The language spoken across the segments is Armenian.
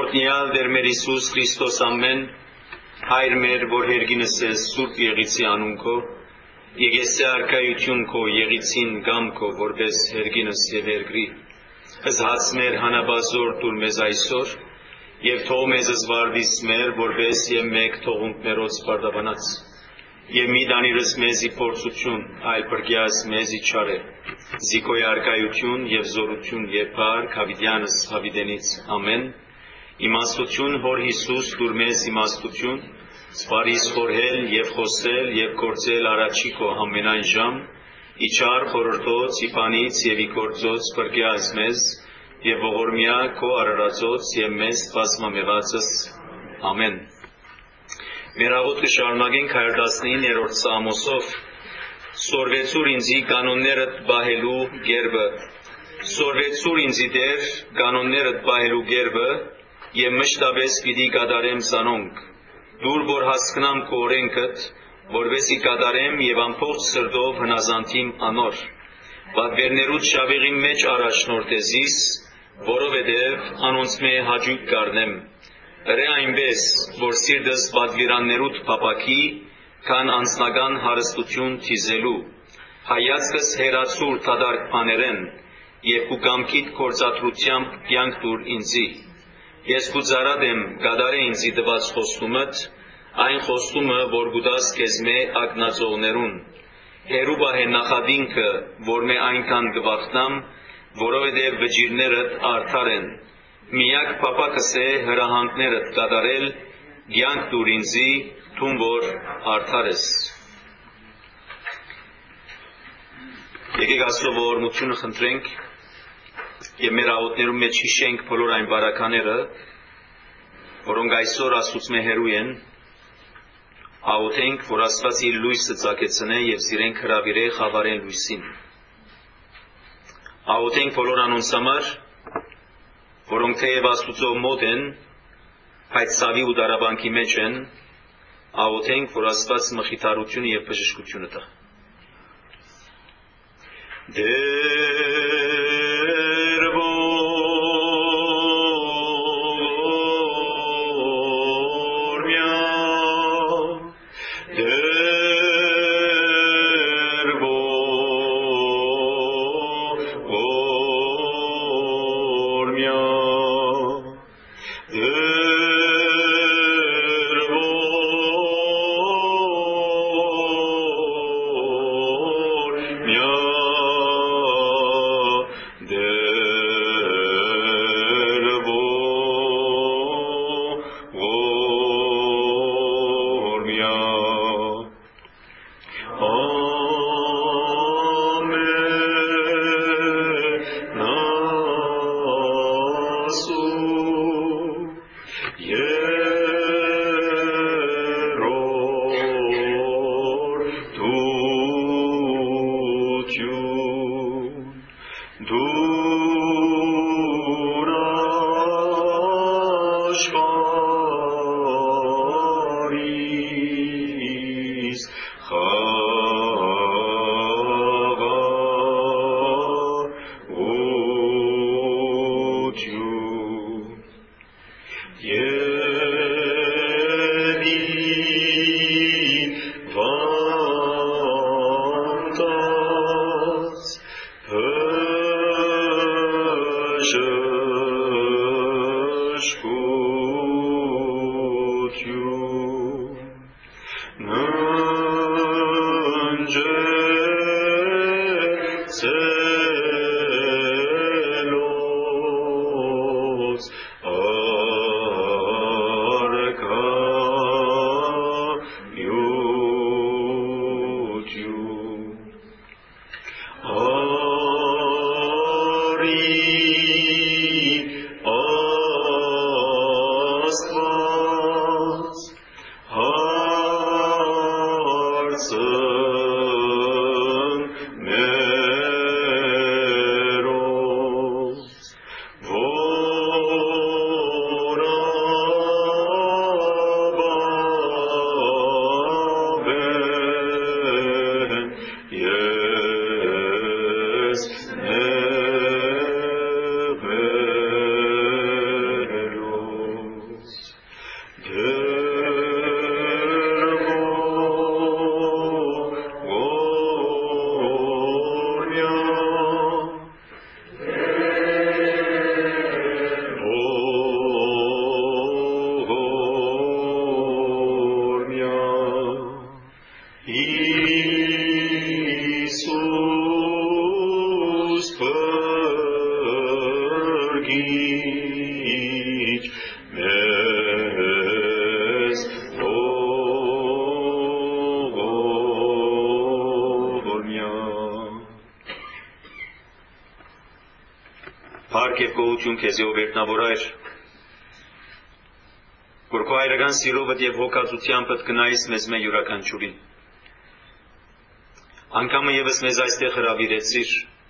Օրհնյալ Տեր մեր Հիսուս Քրիստոս ամեն, Հայր մեր, որ հերգինս ես Սուրբ Եղիցի անուն քո, եկեսե արքայություն քո Եղիցին գամ քո, որպես հերգինս եւ երկրի, հզհաց մեր հանաբազոր տուր մեզ այսօր, եւ թող մեզ զվարդիս մեր, որպես եւ մեկ թողունք մերոց բարդաբանած, եւ մի դանիրս մեզի փորձություն, այլ բրգյաս մեզի չարե, զիկոյ արքայություն եւ զորություն եւ փառք հավիտյանս հավիտենից ամեն, իմաստություն հոր Հիսուս դուր մեզ իմաստություն, սպարիս խորհել եւ խոսել եւ գործել առաջի քո ամենայն ժամ, իչար խորհրդոց, իբանից եւ իգործոց բրգյաս մեզ, եւ ողորմյա քո արարածոց եւ մեզ բազմամեղածս ամեն։ Մեր աղոթքը շարունակենք 119-րդ Սամոսով, սորվեցուր ինձի կանոններդ բահելու գերբը, սորվեցուր ինձի Տեր կանոններդ բահելու գերբը, եւ մշտապես պիտի կատարեմ զանոնք, դուր որ հասկնամ քո օրենքդ, որովհետեւ կատարեմ եւ ամբողջ սրտով հնազանդիմ անոր, բադվերներուց շավիղի մեջ առաջնորդեզիս, որովհետեւ անոնց մե հաճույք կառնեմ, Ըրե այնպես, որ սիրտս բադվիրաններուտ փապակի, քան անձնական հարստություն թիզելու, հայացքս հերացուր թադարկ բաներեն, եւ քու կամքիդ գործադրությամբ կյանք տուր ինձի, ես քու ծարատ եմ կատարե ինձի տված խոստումդ, այն խոստումը, որ գուտաս քեզ մե ակնածողներուն, հերու բահե նախադինքը, որ մե այնքան կվախտամ, որովհետեւ վճիրներդ արդար են, միակ փապակս է հրահանգներդ կատարել, կյանք տուր ինձի, թուն որ արդար ես։ Եկեք Աստծո ողորմությունը խնդրենք եւ մեր աղոթներում մեջ հիշենք բոլոր այն բարակաները, որոնք այսօր Աստծո հերու են, աղոթենք, որ Աստված իր լույսը ծագեցնե եւ զիրենք հրավիրե խավարեն լույսին։ Աղոթենք բոլոր անոնց համար, որոնք թեև Աստուծո մոտ են, բայց ցավի ու դարաբանքի մեջ են, աղոթենք, որ Աստված մխիթարությունը եւ բժշկությունը տա։ Փառք եւ գոհություն քեզ ով վերտնավոր Հայր, որ քո հայրական սիրովդ եւ հոգածությանդ գնայիս մեզ մե յուրաքանչյուրին։ Անգամը եւս մեզ այստեղ հրավիրեցիր,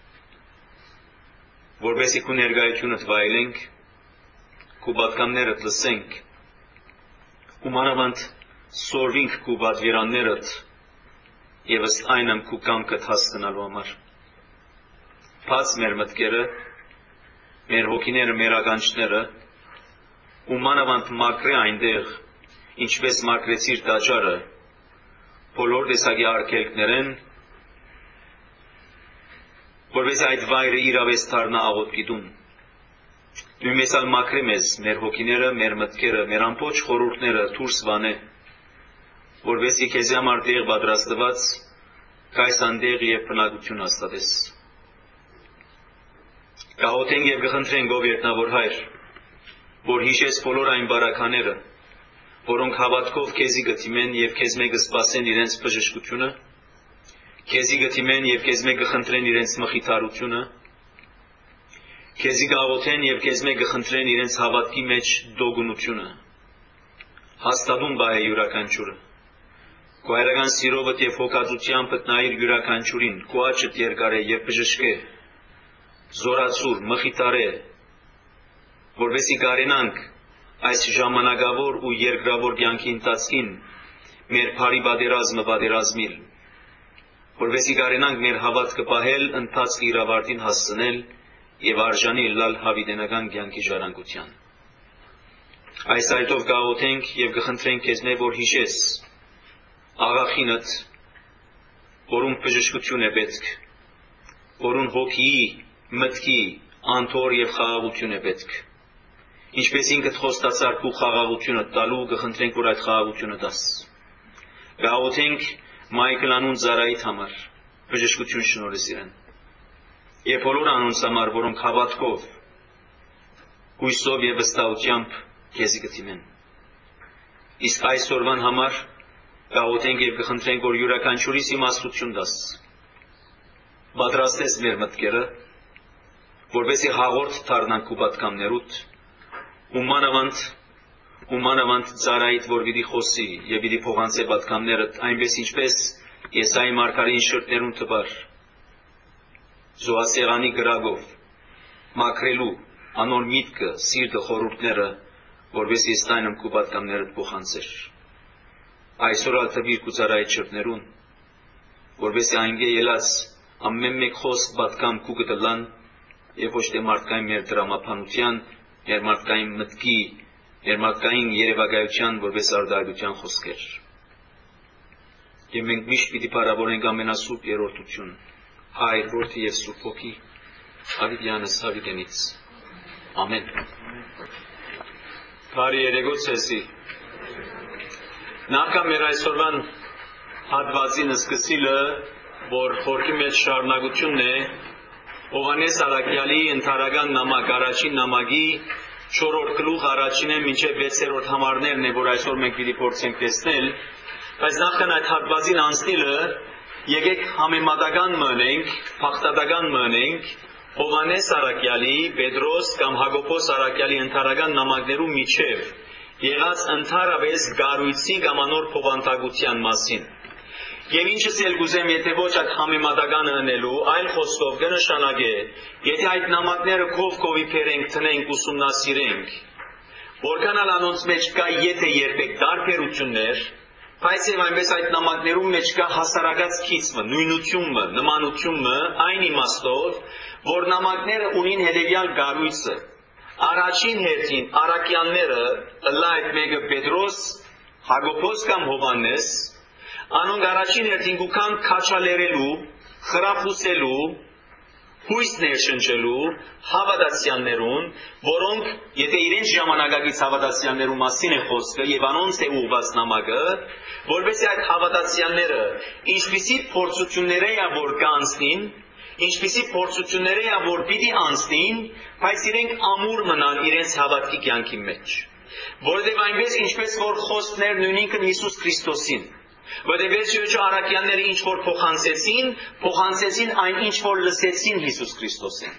որովհետեւ քո ներկայությունդ վայելենք, քո պատգամներդ լսենք, ու մանավանդ սորվինք քո պատվիրաններդ եւ ըստ այնմ քո կամքդ հասկանալու համար։ Բաց մեր մտքերը, մեր հոգիները, մեր ականջները, ու մանավանդ մաքրե այնտեղ, ինչպես մաքրեցիր տաճարը, բոլոր տեսակի արգելքներեն, որպես այդ վայրը իրավես դառնա աղոթքի տուն։ Նույնպես ալ մաքրե մեզ, մեր հոգիները, մեր մտքերը, մեր ամբողջ խորհուրդները դուրս վանե, որպեսզի քեզի համար տեղ պատրաստված գայս անտեղ եւ բնակություն հաստատես։ Կաղոթենք եւ կխնդրենք ով երտնավոր Հայր, որ հիշես բոլոր այն բարակաները, որոնք հավատքով քեզի գտիմեն եւ քեզ մեկ սպասեն իրենց բժշկությունը, քեզի գտիմեն եւ քեզ մեկ կխնդրեն իրենց մխիթարությունը, քեզի կաղոթեն եւ քեզ մեկ կխնդրեն իրենց հավատքի մեջ դոգունությունը, հաստատուն բայ յուրաքանչյուրը։ Քո հայրական սիրովդ եւ հոգածությամբ նայիր յուրաքանչյուրին, քո աչքդ երկարե եւ բժշկե, զորացուր, մխիթարե, որովհետեւ կարենանք այս ժամանակավոր ու երկրավոր կյանքի ընթացքին մեր բարի պատերազմը պատերազմիլ, որովհետեւ կարենանք մեր հավատքը պահել, ընթացքը իր ավարտին հասցնել եւ արժանի լալ հավիտենական կյանքի ժառանգության։ Այս այդով կաղոթենք եւ կխնդրենք քեզ մեզ, որ հիշես աղախինդ, որուն բժշկություն է պետք, որուն հոգիի, մտքի, անթոր եւ խաղաղություն է պետք։ Ինչպես ինքդ խոստացար քո խաղաղությունը տալու, կխնդրենք որ այդ խաղաղությունը տաս։ Կաղոթենք Մայքլ անուն Զարայիդ համար, բժշկություն շնորհես իրեն։ Եվ բոլոր անոնց համար, որոնք հավատքով, հույսով եւ վստահությամբ քեզի կդիմեն։ Իսկ այսօրվան համար կաղոթենք եւ կխնդրենք որ յուրաքանչյուրիս իմաստություն տաս։ Պատրաստես մեր մտքերը, որպեսզի հաղորդ դառնանք քո պատգամներուդ, ու մանավանդ Զարայիդ, որ պիտի խոսի եւ պիտի փոխանցե պատգամներդ, այնպես ինչպես Եսայի մարգարին շրթներուն տվար, զոհասեղանի գրագով, մաքրելու անոր միտքը, սիրտը, խորհուրդները, որպեսզի ստանամ քո պատգամներդ փոխանցեր։ Այսօր ալ տվիր քո Զարայիդ շրթներուն, որպեսզի այնգե ելած ամեն մեկ խոսք պատգամ քու կտլան եւ ոչ թե մարդկային մեր դրամապանության, մեր մարդկային մտքի, մեր մարդկային երևակայության, որպես արդարության խոսքեր։ Եվ մենք միշտ պիտի բարավորենք ամենասուրբ երրորդություն, Հայր, Որդի եւ Սուրբ Հոգի, Հավիտյանս հավիտենից։ Ամեն։ Բարի երեկո ցեսի։ Նախքան մեր այսօրվան հատվածին սկսիլը, որ խորքի մեջ շարունակությունն է, Հովհաննես Առաքյալի ընթարական նամակ, առաջին նամակի 4-րդ գլուխ առաջինը մինչև 6-րդ համարներն է, որ այսօր մենք պիտի փորձենք տեսնել, բայց նախքան այդ հատվածին անցնելը, եկեք համեմատական մնենք, փախտատական մնենք Հովհաննես Առաքյալի, Պետրոս կամ Հակոբոս Առաքյալի ընթարական նամակներու միջև եղած ընդհանրապես գառույցի կամ անոր փոխանցագության մասին։ Եվ ինչս էլ գուզեմ, եթե ոչ այդ համեմատականը անելու, այլ խոսքով կնշանակե, եթե այդ նամակները քովի փերենք, տնենք, ուսումնասիրենք, որքան ալ անոնց մեջ կա եթե երբեք տարբերություններ, բայց եւ այնպես այդ նամակներում մեջ կա հասարակած քիծը, նույնությունը, նմանությունը, այն իմաստով, որ նամակները ունին հետեւյալ գառույցը։ Առաջին հերթին առաքյալները, ըլլա այդ մեկը Պետրոս, Հակոբոս կամ Հովհաննես, անոնք առաջին հերթին կան քաչալերելու, խրախուսելու, հույս ներշնչելու հավատացյալներուն, որոնք, եթե իրենց ժամանակակից հավատացյալներու մասին է խոսքը եւ անոնց է ուղված նամակը, որովհետեւ այդ հավատացյալները ինչպիսի փորձություններ է որ կանցնին, ինչպիսի փորձություններ է որ պիտի անցնին, բայց իրենք ամուր մնան իրենց հավատքի կյանքի մեջ։ Որովհետեւ այնպես ինչպես որ խոսքներ նույնինքն Հիսուս Քրիստոսին, որովհետև վերջիվերջո առաքյալները ինչ որ փոխանցեցին այն ինչ որ լսեցին Հիսուս Քրիստոսին։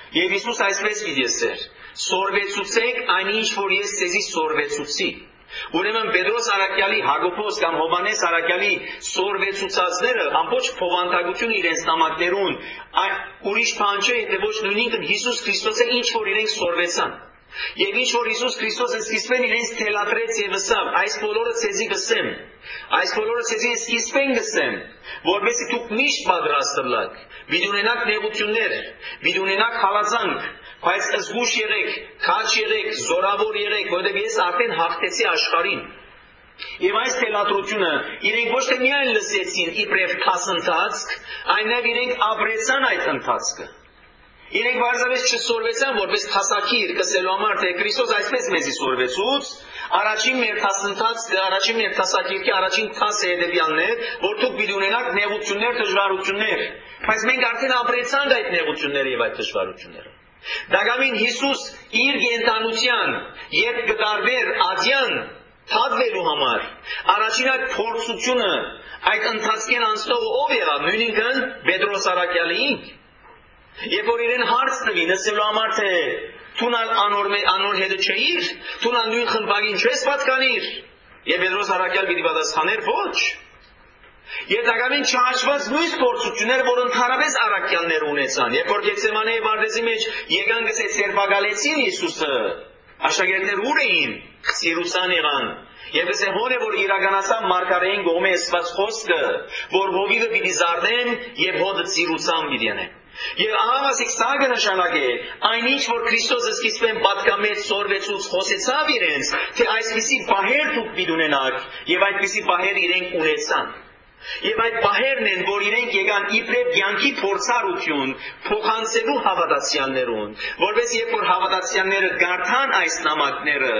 Եվ Հիսուս այսպես ասեր. «Սորվեցուցեք այն ինչ որ ես ձեզի սորվեցուցի»։ Ուրեմն Պետրոս Արաքյալի, Հակոբոս կամ Հովանես Արաքյալի սորվեցուցածները ամբողջ փոխանցագությունը իրենց նամակներուն ուրիշ բան չէ, եթե ոչ նույնիսկ Հիսուս Քրիստոսը ինչ որ իրենք սորվեցան։ Եվ ինչ որ Հիսուս Քրիստոսը սկիզբեն իրենց թելադրեց եւ ասավ. «Այս բոլորը ցեզի գսեմ, այս բոլորը ցեզի սկիզբեն գսեմ, որովհետեւ դուք միշտ պատրաստ ըլլաք, պիտի ունենաք նեղություններ, պիտի ունենաք հալածանք, բայց զգուշ եղեք, քաջ եղեք, զորավոր եղեք, որովհետեւ ես արդեն հաղթեցի աշխարհին»։ Եվ այս թելադրությունը իրենք ոչ թե միայն լսեցին իբրև փասընթացք, այլև իրենք ապրեցան այդ ընթացքը։ Իրենք բարձրապես չսորվեցան որպես թասակիր կսելու համար, թե Քրիստոս այսպես մեզի սորվեցուց, առաջին մեր թասընթացքը, առաջին մեր թասակիրքի առաջին թասը հետևյալն է, որ դուք պիտի ունենաք նեղություններ, դժվարություններ, բայց մենք արդեն ապրեցանք այդ նեղությունները եւ այդ դժվարությունները։ Դակամին Հիսուս իր գենտանության երբ կդարբեր ադյան թադվելու համար, առաջին այդ փորձությունը, այդ ընթացքեն անցնողը ով եղավ, նույնինքն Պետրոս Արաքյալին։ Երբ որ իրեն հարց տվի նսելու համար, թե թունալ անոր հետը չէիր, թունալ նույն խմբագին չես պատկանիր, եւ Պետրոս Արաքյալ պիտի պատասխաներ ոչ։ Եվ դակամին չհաշված նույն փորձությունները, որ ընդհանրապես Արաքյալները ունեցան, երբ որ Գեթսեմանի վարդեզի մեջ եկան գսեց սերբակալեցին Հիսուսը, աշակերտներ ուր էին, սիրուսան եղան, եւ գսե հոն է որ իրականացավ մարգարեին գոմե ասված խոսքը, որ հովիվը պիտի զարնեն եւ հոդը սիրուսան պիտի անեն։ Եվ ահավասիկ սա կնշանակ է, այնինչ որ Քրիստոսը սկիզբեն պատկամեց սորվեցուց խոսեցավ իրենց, թե այսպիսի պահեր դուք պիտի ունենաք, եւ այդպիսի պահեր իրենք ունեցան։ Եվ այդ պահերն են, որ իրենք եկան իբրև կյանքի փորձառություն փոխանցելու հավատացյալներուն, որպես երբ որ հավատացյալները գարթան այս նամակները,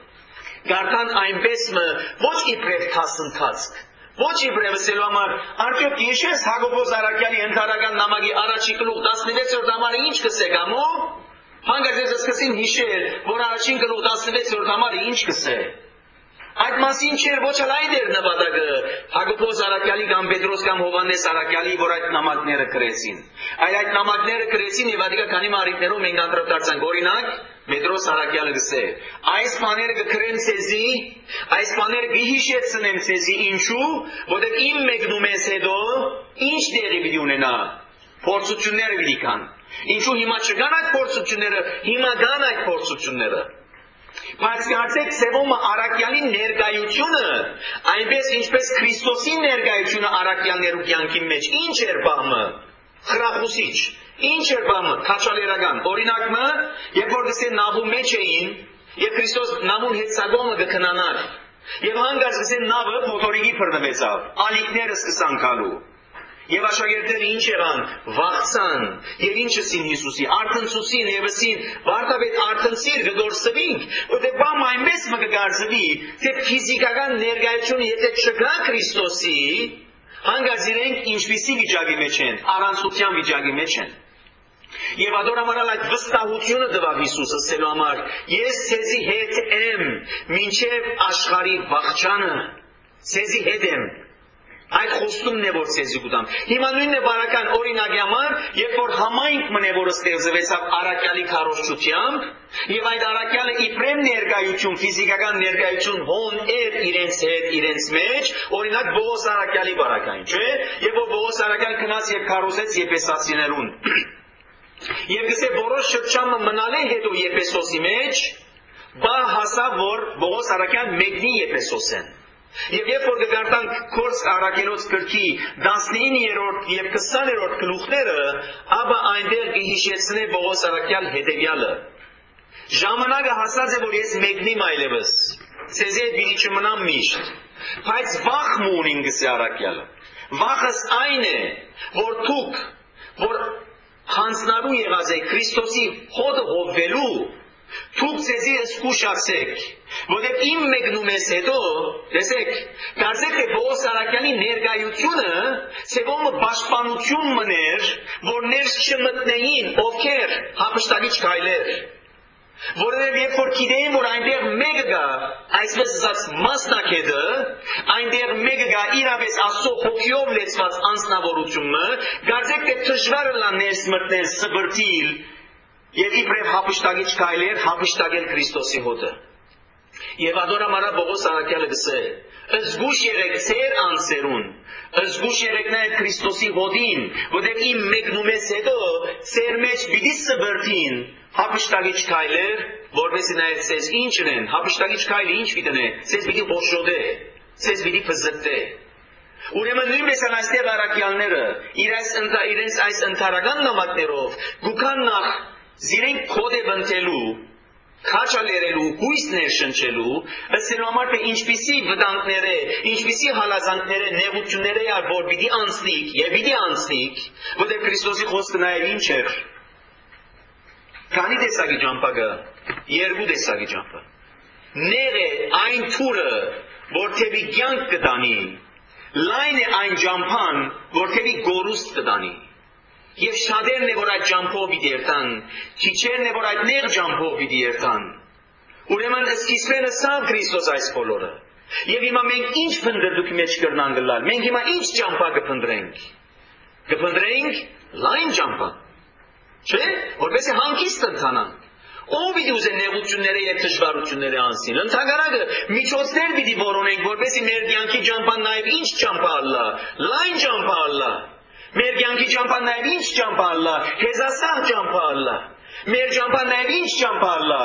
գարթան այնպես ոչ իբրև թասընթացք, ոչ իբրև ասելու համար, արդյոք հիշես Հակոբոս Արաքյալի ընթարական նամակի առաջի գլուխ 16-րդ համարը ինչ կսե գամո, հանգած ես սկսին հիշել, որ առաջին գլուխ 16-րդ համարը ինչ կսե։ Այդ մասին չէր ոչ էլ այդ էր նպատակը Հակոբոս Արաքյալի կամ Պետրոս կամ Հովանես Արաքյալի, որ այդ նամակները գրեցին։ Այլ այդ նամակները գրեցին եւ ադիկա քանի մարիկներով մենք անդրադարձանք, օրինակ Պետրոս Արաքյալը գսե. «Այս բաները կգրեմ ցեզի, այս բաները կհիշեցնեմ ցեզի, ինչու, որովհետեւ իմ մեկնում ես հետո ինչ տեղի պիտի ունենա, փորձությունները պիտի կան։ Ինչու հիմա չկան այդ փորձությունները, հիմա կան այդ փորձությունները։ Բայց կարծեք Սևոմը Արաքյալի ներկայությունը, այնպես ինչպես Քրիստոսի ներկայությունը Արաքյալներու կյանքի մեջ, ինչ էր բամը, խրախուսիչ, ինչ էր բամը, քաչալերական։ Օրինակը, երբ որ գսե նավու մեջ էին, եւ Քրիստոս նավուն հետ սագոմը կքնանար, եւ հանգած գսե նավը փոթորիկի բռնվեցավ, ալիքները սկսան գալու։ Եվ աշակերտները ինչ եղան, վախցան, եւ ինչ ասին Հիսուսի, արթնցուցին եւ ասին, վարդապետ արթնցիր, գդորսվինք, որտեղ բամ այնպես մը կգարձվի, թե ֆիզիկական ներկայությունը եթե չկա Քրիստոսի, հանգած իրենք ինչպիսի վիճակի մեջ են, առանցության վիճակի մեջ են։ Եվ ադորամարալ այդ վստահությունը տվավ Հիսուսը ասելու համար, ես ցեզի հետ եմ, մինչև աշխարհի վախճանը, ցեզի հետ եմ։ Այդ խոստումն է որ ցեզի կուտամ։ Հիմա նույնն է բարական օրինակի համար, երբ որ համայնք մնե որ ստեղծվեցավ Արաքյալի քարոզչությամբ, եւ այդ Արաքյալը իբրև ներկայություն, ֆիզիկական ներկայություն հոն էր իրենց հետ, իրենց մեջ, օրինակ Բողոս Արաքյալի բարակային, չէ՞։ Երբ որ Բողոս Արաքյալ գնաց եւ քարոզեց Եփեսացիներուն, եւ գսե որոշ շրջանը մնալ է հետո Եփեսոսի մեջ, բա հասավ որ Բողոս Արաքյան մեկնի Եփեսոսեն։ Եվ երբ որ կգարտանք Քորս Արաքելոց գրքի 19-րդ եւ 20-րդ գլուխները, ապա այնտեղ կհիշեցնե Բողոս Արաքյալ հետեւյալը. ժամանակը հասած է որ ես մեկնիմ այլևս, ցեզի հետ պիտի չմնամ միշտ, բայց վախ մունին գսե Արաքյալը։ Վախս այն է, որ դուք, որ հանձնարու եղած եք Քրիստոսի հոդը հովվելու, դուք ցեզի զգուշացեք, որովհետև իմ մեկնում ես հետո, տեսեք, կարծեք թե Բողոս Արաքյալի ներկայությունը Սևոմը պաշտպանություն մներ, որ ներս չմտնեին ովքեր հափշտակիչ քայլեր, որովհետև երբ որ գիտեին որ այնտեղ մեկը գա, այսպես ասած մասնակետը, այնտեղ մեկը գա իրապես Աստծո հոգիով լեցված անձնավորությունը, կարծեք թե դժվար է լա ներս մտնել սբրտիլ Եվ իբրև հապշտագիչ քայլեր հապշտագել Քրիստոսի հոտը։ Եվ ադորամարա Պողոս առաքյալը գսե. «Զգուշ եղեք ձեր անձերուն, զգուշ եղեք նաև Քրիստոսի հոտին, որտեղ իմ մեկնումից հետո ձեր մեջ պիտի սբրտին հապշտագիչ քայլեր, որովհետեւ նաև ցեզ ինչն են, հապշտագիչ քայլը ինչ պիտի դնե, ցեզ պիտի խոշոտե, ցեզ պիտի փզկտե»։ Ուրեմն նույնպես այստեղ առաքյալները իրենց այս ընթարական նամակներով գուքան նախ զիրենք կոդե բնտելու, քաչալերելու, հույսներ շնչելու, ըստ համար թե ինչպիսի վտանգները, ինչպիսի հալազանքները, նեղությունները որ պիտի անցնիք եւ պիտի անցնիք, որտեղ Քրիստոսի խոսքը նաև ինչ էր։ Քանի տեսակի ճամփա կա, երկու տեսակի ճամփա։ Ներ է այն թուրը, որ թեպի կյանք կտանի, լայն է այն ճամփան, որ թեպի գորուստ կտանի։ Եվ շատերն է, որ այդ ճամփով պիտի երթան, քիչերն է, որ այդ նեղ ճամփով պիտի երթան։ Ուրեմն սկիզբենը սա Քրիստոս այս բոլորը։ Եվ հիմա մենք ինչ փնտրդուքի մեջ կրնան գլալ։ Մենք հիմա ինչ ճամփա կփնտրենք։ Կփնտրենք լայն ճամփա։ Չէ՞, որովհետեւ հանգիստ ընթանանք։ Ով պիտի ուզե նեղությունները եւ դժվարությունները անցին։ Ընդհանրակը միջոցներ պիտի որոնենք, որովհետեւ մեր կյանքի ճամփան նաև ինչ ճամփա ալլա, լայն ճամփա ալլա։ Մեր կյանքի ճամփան նաև ինչ ճամփա ալլա, հեզասահ ճամփա ալլա։ Մեր ճամփան նաև ինչ ճամփա ալլա։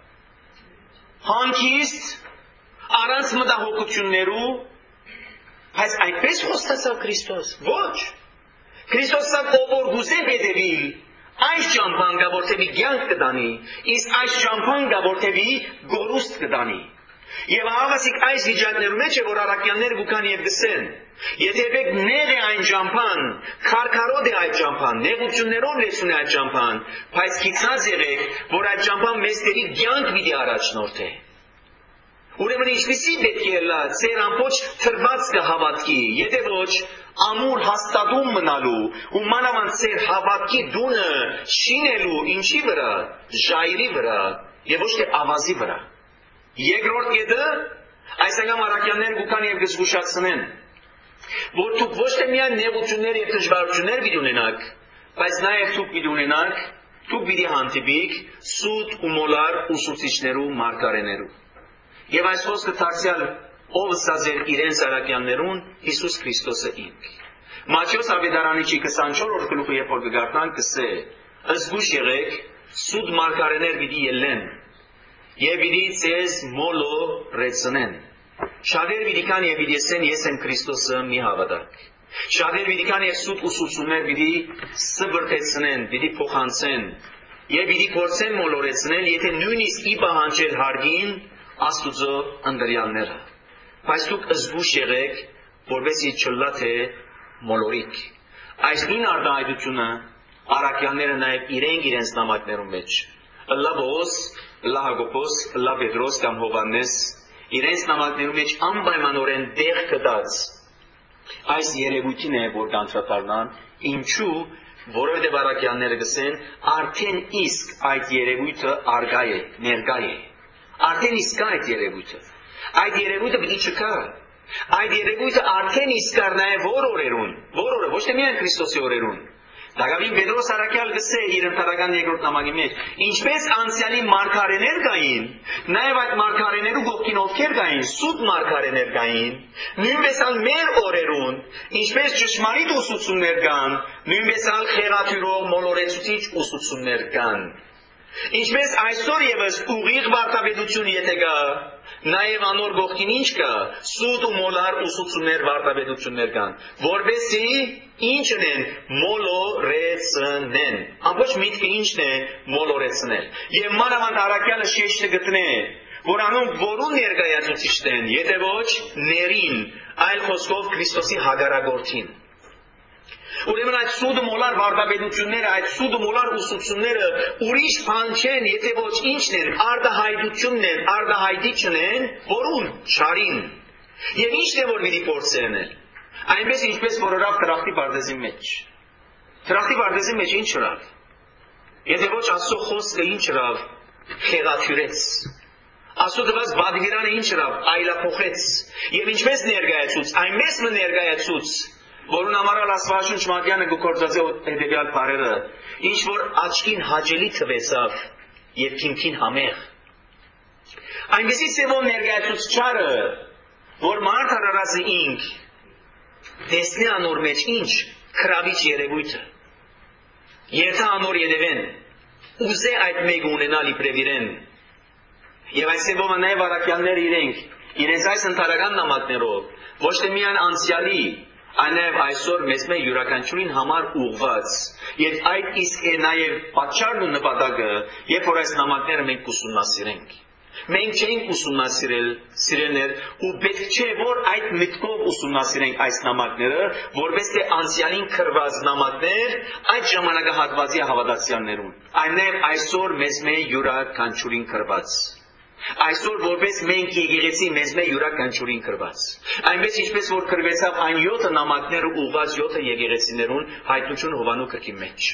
Հանգիստ, առանց մտահոգություններու, բայց այդպես խոստացավ Քրիստոս։ Ոչ։ Քրիստոսը ով գուզե հետևիլ, այս ճամփան գա որտեղի կյանք կդանի, իսկ այս ճամփան գա որտեղի գորուստ կդանի։ Եվ ահավասիկ այս վիճակներում մեջ է, որ առաքյալները գուքան եւ գսեն. եթե եք նեղ է այն ճամփան, քարքարոտ է այդ ճամփան, նեղություններով լեցուն է այդ ճամփան, բայց քիծած եղեք, որ այդ ճամփան մեզ դեպի կյանք պիտի առաջնորդի։ Ուրեմն ինչպիսի պետք է լա ձեր ամբողջ թրված կհավատքի, եթե ոչ ամուր հաստատում մնալու ու մանավանդ ձեր հավատքի դունը շինելու ինչի վրա, ժայռի վրա եւ ոչ թե ավազի վրա։ Երկրորդ կետը այս անգամ առաքյալները գուքան եւ գզգուշացնեն, որ դուք ոչ թե միայն նեղություններ եւ դժվարություններ պիտի ունենաք, բայց նաեւ դուք պիտի ունենաք, դուք պիտի հանդիպիք սուտ ու մոլար ուսուցիչներու մարգարեներու։ Եվ այս խոսքը դարձյալ ով ասած էր իրենց առաքյալներուն Հիսուս Քրիստոսը ինք։ Մատթեոս ավետարանի 24-րդ գլուխը երբ որ կգարտնանք կսե. «Զգուշ եղեք, սուտ մարգարեներ պիտի ելնեն եւ պիտի ձեզ մոլորեցնեն։ Շատեր պիտի կան եւ պիտի ասեն ես եմ Քրիստոսը մի հավատակ։ Շատեր պիտի կան եւ սուտ ուսուցումներ պիտի սբրտեցնեն, պիտի փոխանցեն եւ պիտի փորձեն մոլորեցնել, եթե նույնիսկ ի պահանջել հարգին Աստուծո ընտրյալները։ Բայց դուք զգուշ եղեք, որովհետեւ չլա թե մոլորիկ»։ Այս նույն արտահայտությունը առաքյալները նաեւ իրենց նամակներում մեջ լա Պողոս, լա Հակոբոս, լա Պետրոս կամ Հովհաննես իրենց նամակներում մեջ անպայմանորեն դեղ կդած այս երևույթին է, որ կանչատարնան, ինչու, որովհետև առաքյալները գսեն, արդեն իսկ այդ երևույթը արգա է, ներկա է։ Արդեն իսկ կա այդ երևույթը։ Այդ երևույթը պիտի չկա։ Այդ երևույթը արդեն իսկ կար նաև որ օրերուն, որ օրը, ոչ թե միայն Քրիստոսի օրերուն։ Դակավին Պետրոս առաքյալ գսե իր ընթերական երկրորդ նամակի մեջ, ինչպես անցյալի մարգարեներ կային, նաև այդ մարգարեներու կողքին ովքեր կային, սուտ մարգարեներ կային, նույնպես ալ մեր օրերուն, ինչպես ճշմարիտ ուսուցումներ կան, նույնպես ալ խեղաթյուրող մոլորեցուցիչ ուսուցումներ կան։ Ինչպես այսօր եւս ուղիղ վարտաբեդություն եթե կա, նաև անոր կողքին ինչ կա, սուտ ու մոլար ուսուցումներ վարտաբեդություններ կան, որովհետեւ ինչն են մոլորեցնեն։ Ամբողջ միտքը ինչն է մոլորեցնել։ Եվ մանավանդ առաքյալը շեշտը գտնե, որ անոնք որուն ներկայացուցիչն են, եթե ոչ ներին, այլ խոսքով Քրիստոսի հագարագործին։ Ուրեմն այդ սուտ ու մոլար վարտաբեդությունները, այդ սուտ ու մոլար ուսուցումները ուրիշ բան չեն, եթե ոչ ինչն են, արտահայտությունն են, արտահայտիչն են, որուն շարին։ Եվ ինչն է որ պիտի փորձեն։ Այնպես ինչպես որ օրավ դրախտի պարտեզի մեջ։ Դրախտի պարտեզի մեջ ինչ ըրավ։ Եթե ոչ Աստծո խոսքը ինչ ըրավ, խեղաթյուրեց։ Աստծո տված բադվիրանը ինչ ըրավ, այլափոխեց։ Եվ ինչպես ներկայացուց, այնպես մը ներկայացուց որուն համար Աստվածաշունչ Մատյանը գործած է հետևյալ բառերը. ինչ որ աչքին հաճելի թվեցավ եւ քիմքին համեղ։ Այնպեսի սեւով ներկայացուցչարը, որ մարդ արարածը ինք տեսնի անոր մեջ ինչ քրավիչ երևույթը, երթա անոր երևեն, ուզե այդ մեկը ունենալ իբրև իրեն, եւ այս սեւով նաեւ առաքյալները իրենց այս ընթարական նամակներով ոչ թե միայն անցյալի, այլ նաև այսօր մեզ մեր յուրաքանչյուրին համար ուղված, եւ այդ իսկ է նաև պատճառն ու նպատակը, երբ որ այս նամակները մենք ուսումնասիրենք։ Մենք չենք ուսումնասիրել սիրելներ ու պետք չէ որ այդ միտքով ուսումնասիրենք այս նամակները, որպես թե անցյալին քրված նամակներ այդ ժամանակահատվածի հավատացյալներուն, այլ նաև այսօր մեզ մեր յուրաքանչյուրին քրված։ Այսօր որպես մենք եկեղեցի մեզ մեր յուրաքանչյուրին քրված։ Այնպես ինչպես որ քրվեցավ այն 7 նամակները ուղղված 7 եկեղեցիներուն հայտնություն Հովանու գրքի մեջ։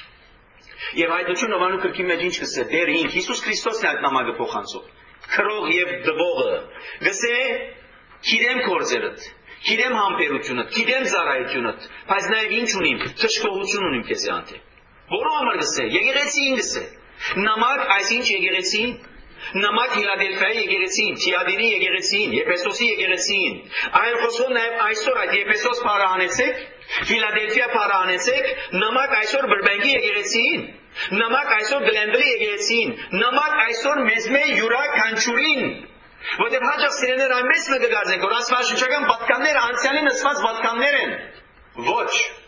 Եվ հայտնություն Հովանու գրքի մեջ ինչ կսե դեր ինք Հիսուս Քրիստոսն է այդ նամակը փոխանցող։ Քրող եւ դվողը գսե գիտեմ գործերդ, գիտեմ համբերությունդ, գիտեմ ծառայությունդ, բայց նաեւ ինչ ունիմ, թշկողություն ունիմ քեզ անտե։ Որո համար գսե եկեղեցին գսե։ Նամակ այսինչ եկեղեցին Նամակ Ֆիլադելֆիայի եկեղեցին, Թիադիրի եկեղեցին, Եփեսոսի եկեղեցին, այլ խոսքով նաև այսօր այդ Եփեսոս բառը անեցեք, Ֆիլադելֆիա բառը անեցեք, նամակ այսօր Բրբենգի եկեղեցին, նամակ այսօր Գլենդրի եկեղեցին, նամակ այսօր մեզ մեր յուրաքանչյուրին, որտեղ հաջող սիրելիներ այնպես կգարձենք, որ աստվածաշնչական պատկանները անցյալին ասված պատկաններ են, ոչ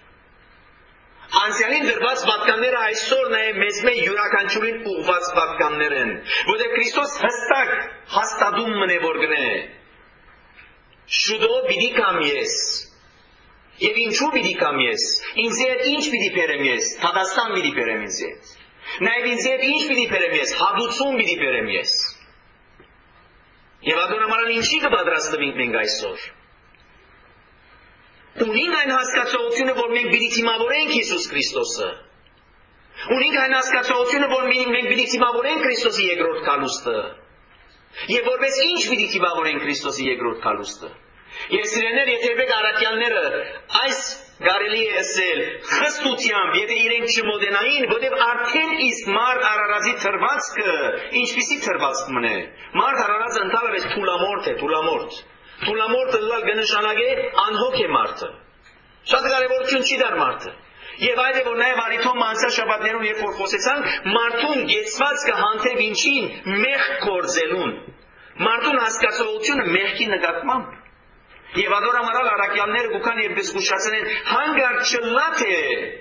Անցյալին դրված պատկանները այսօր նաև մեզ մեր յուրաքանչյուրին ուղված պատկաններ են, որտեղ Քրիստոս հստակ հաստատում մնե որ գնե։ Շուտով պիտի կամ ես։ Եվ ինչու պիտի կամ ես։ Ինձ հետ ինչ պիտի բերեմ ես։ Թադաստան պիտի բերեմ ինձ հետ։ Նաև ինձ հետ ինչ պիտի բերեմ ես։ Հագուցում պիտի բերեմ ես։ Եվ ադոնամարան ինչի կպատրաստվենք մենք այսօր։ Ունենք այն հասկացողությունը, որ մենք պիտի թիմավորենք Հիսուս Քրիստոսը։ Ունենք այն հասկացողությունը, որ մենք պիտի թիմավորենք Քրիստոսի երկրորդ քալուստը։ Եվ որպես ինչ պիտի թիմավորենք Քրիստոսի երկրորդ քալուստը։ Եվ սիրելիներ, եթե եք առաքյալները այս կարելի է ասել խստությամբ, եթե իրենք չմոտենային, որտեղ արդեն իսկ մարդ արարածի թրվածքը ինչպիսի թրվածք մնե։ Մարդ արարածը ընդհանրապես թուլամորթ է, թուլամորթ։ Թուլամորթը լալ կնշանակե անհոգ է մարդը։ Շատ կարևորություն չի դար մարդը։ Եվ այդ է որ նաև արիթոմ անցյալ շաբաթներում երբ որ խոսեցանք, մարդուն գեցվածքը հանդեպ ինչին մեղք գործելուն։ Մարդուն հասկացողությունը մեղքի նկատմամբ։ Եվ ադորամարալ առաքյալները գուքան եւ դիսկուշացնեն հանգար չլա թե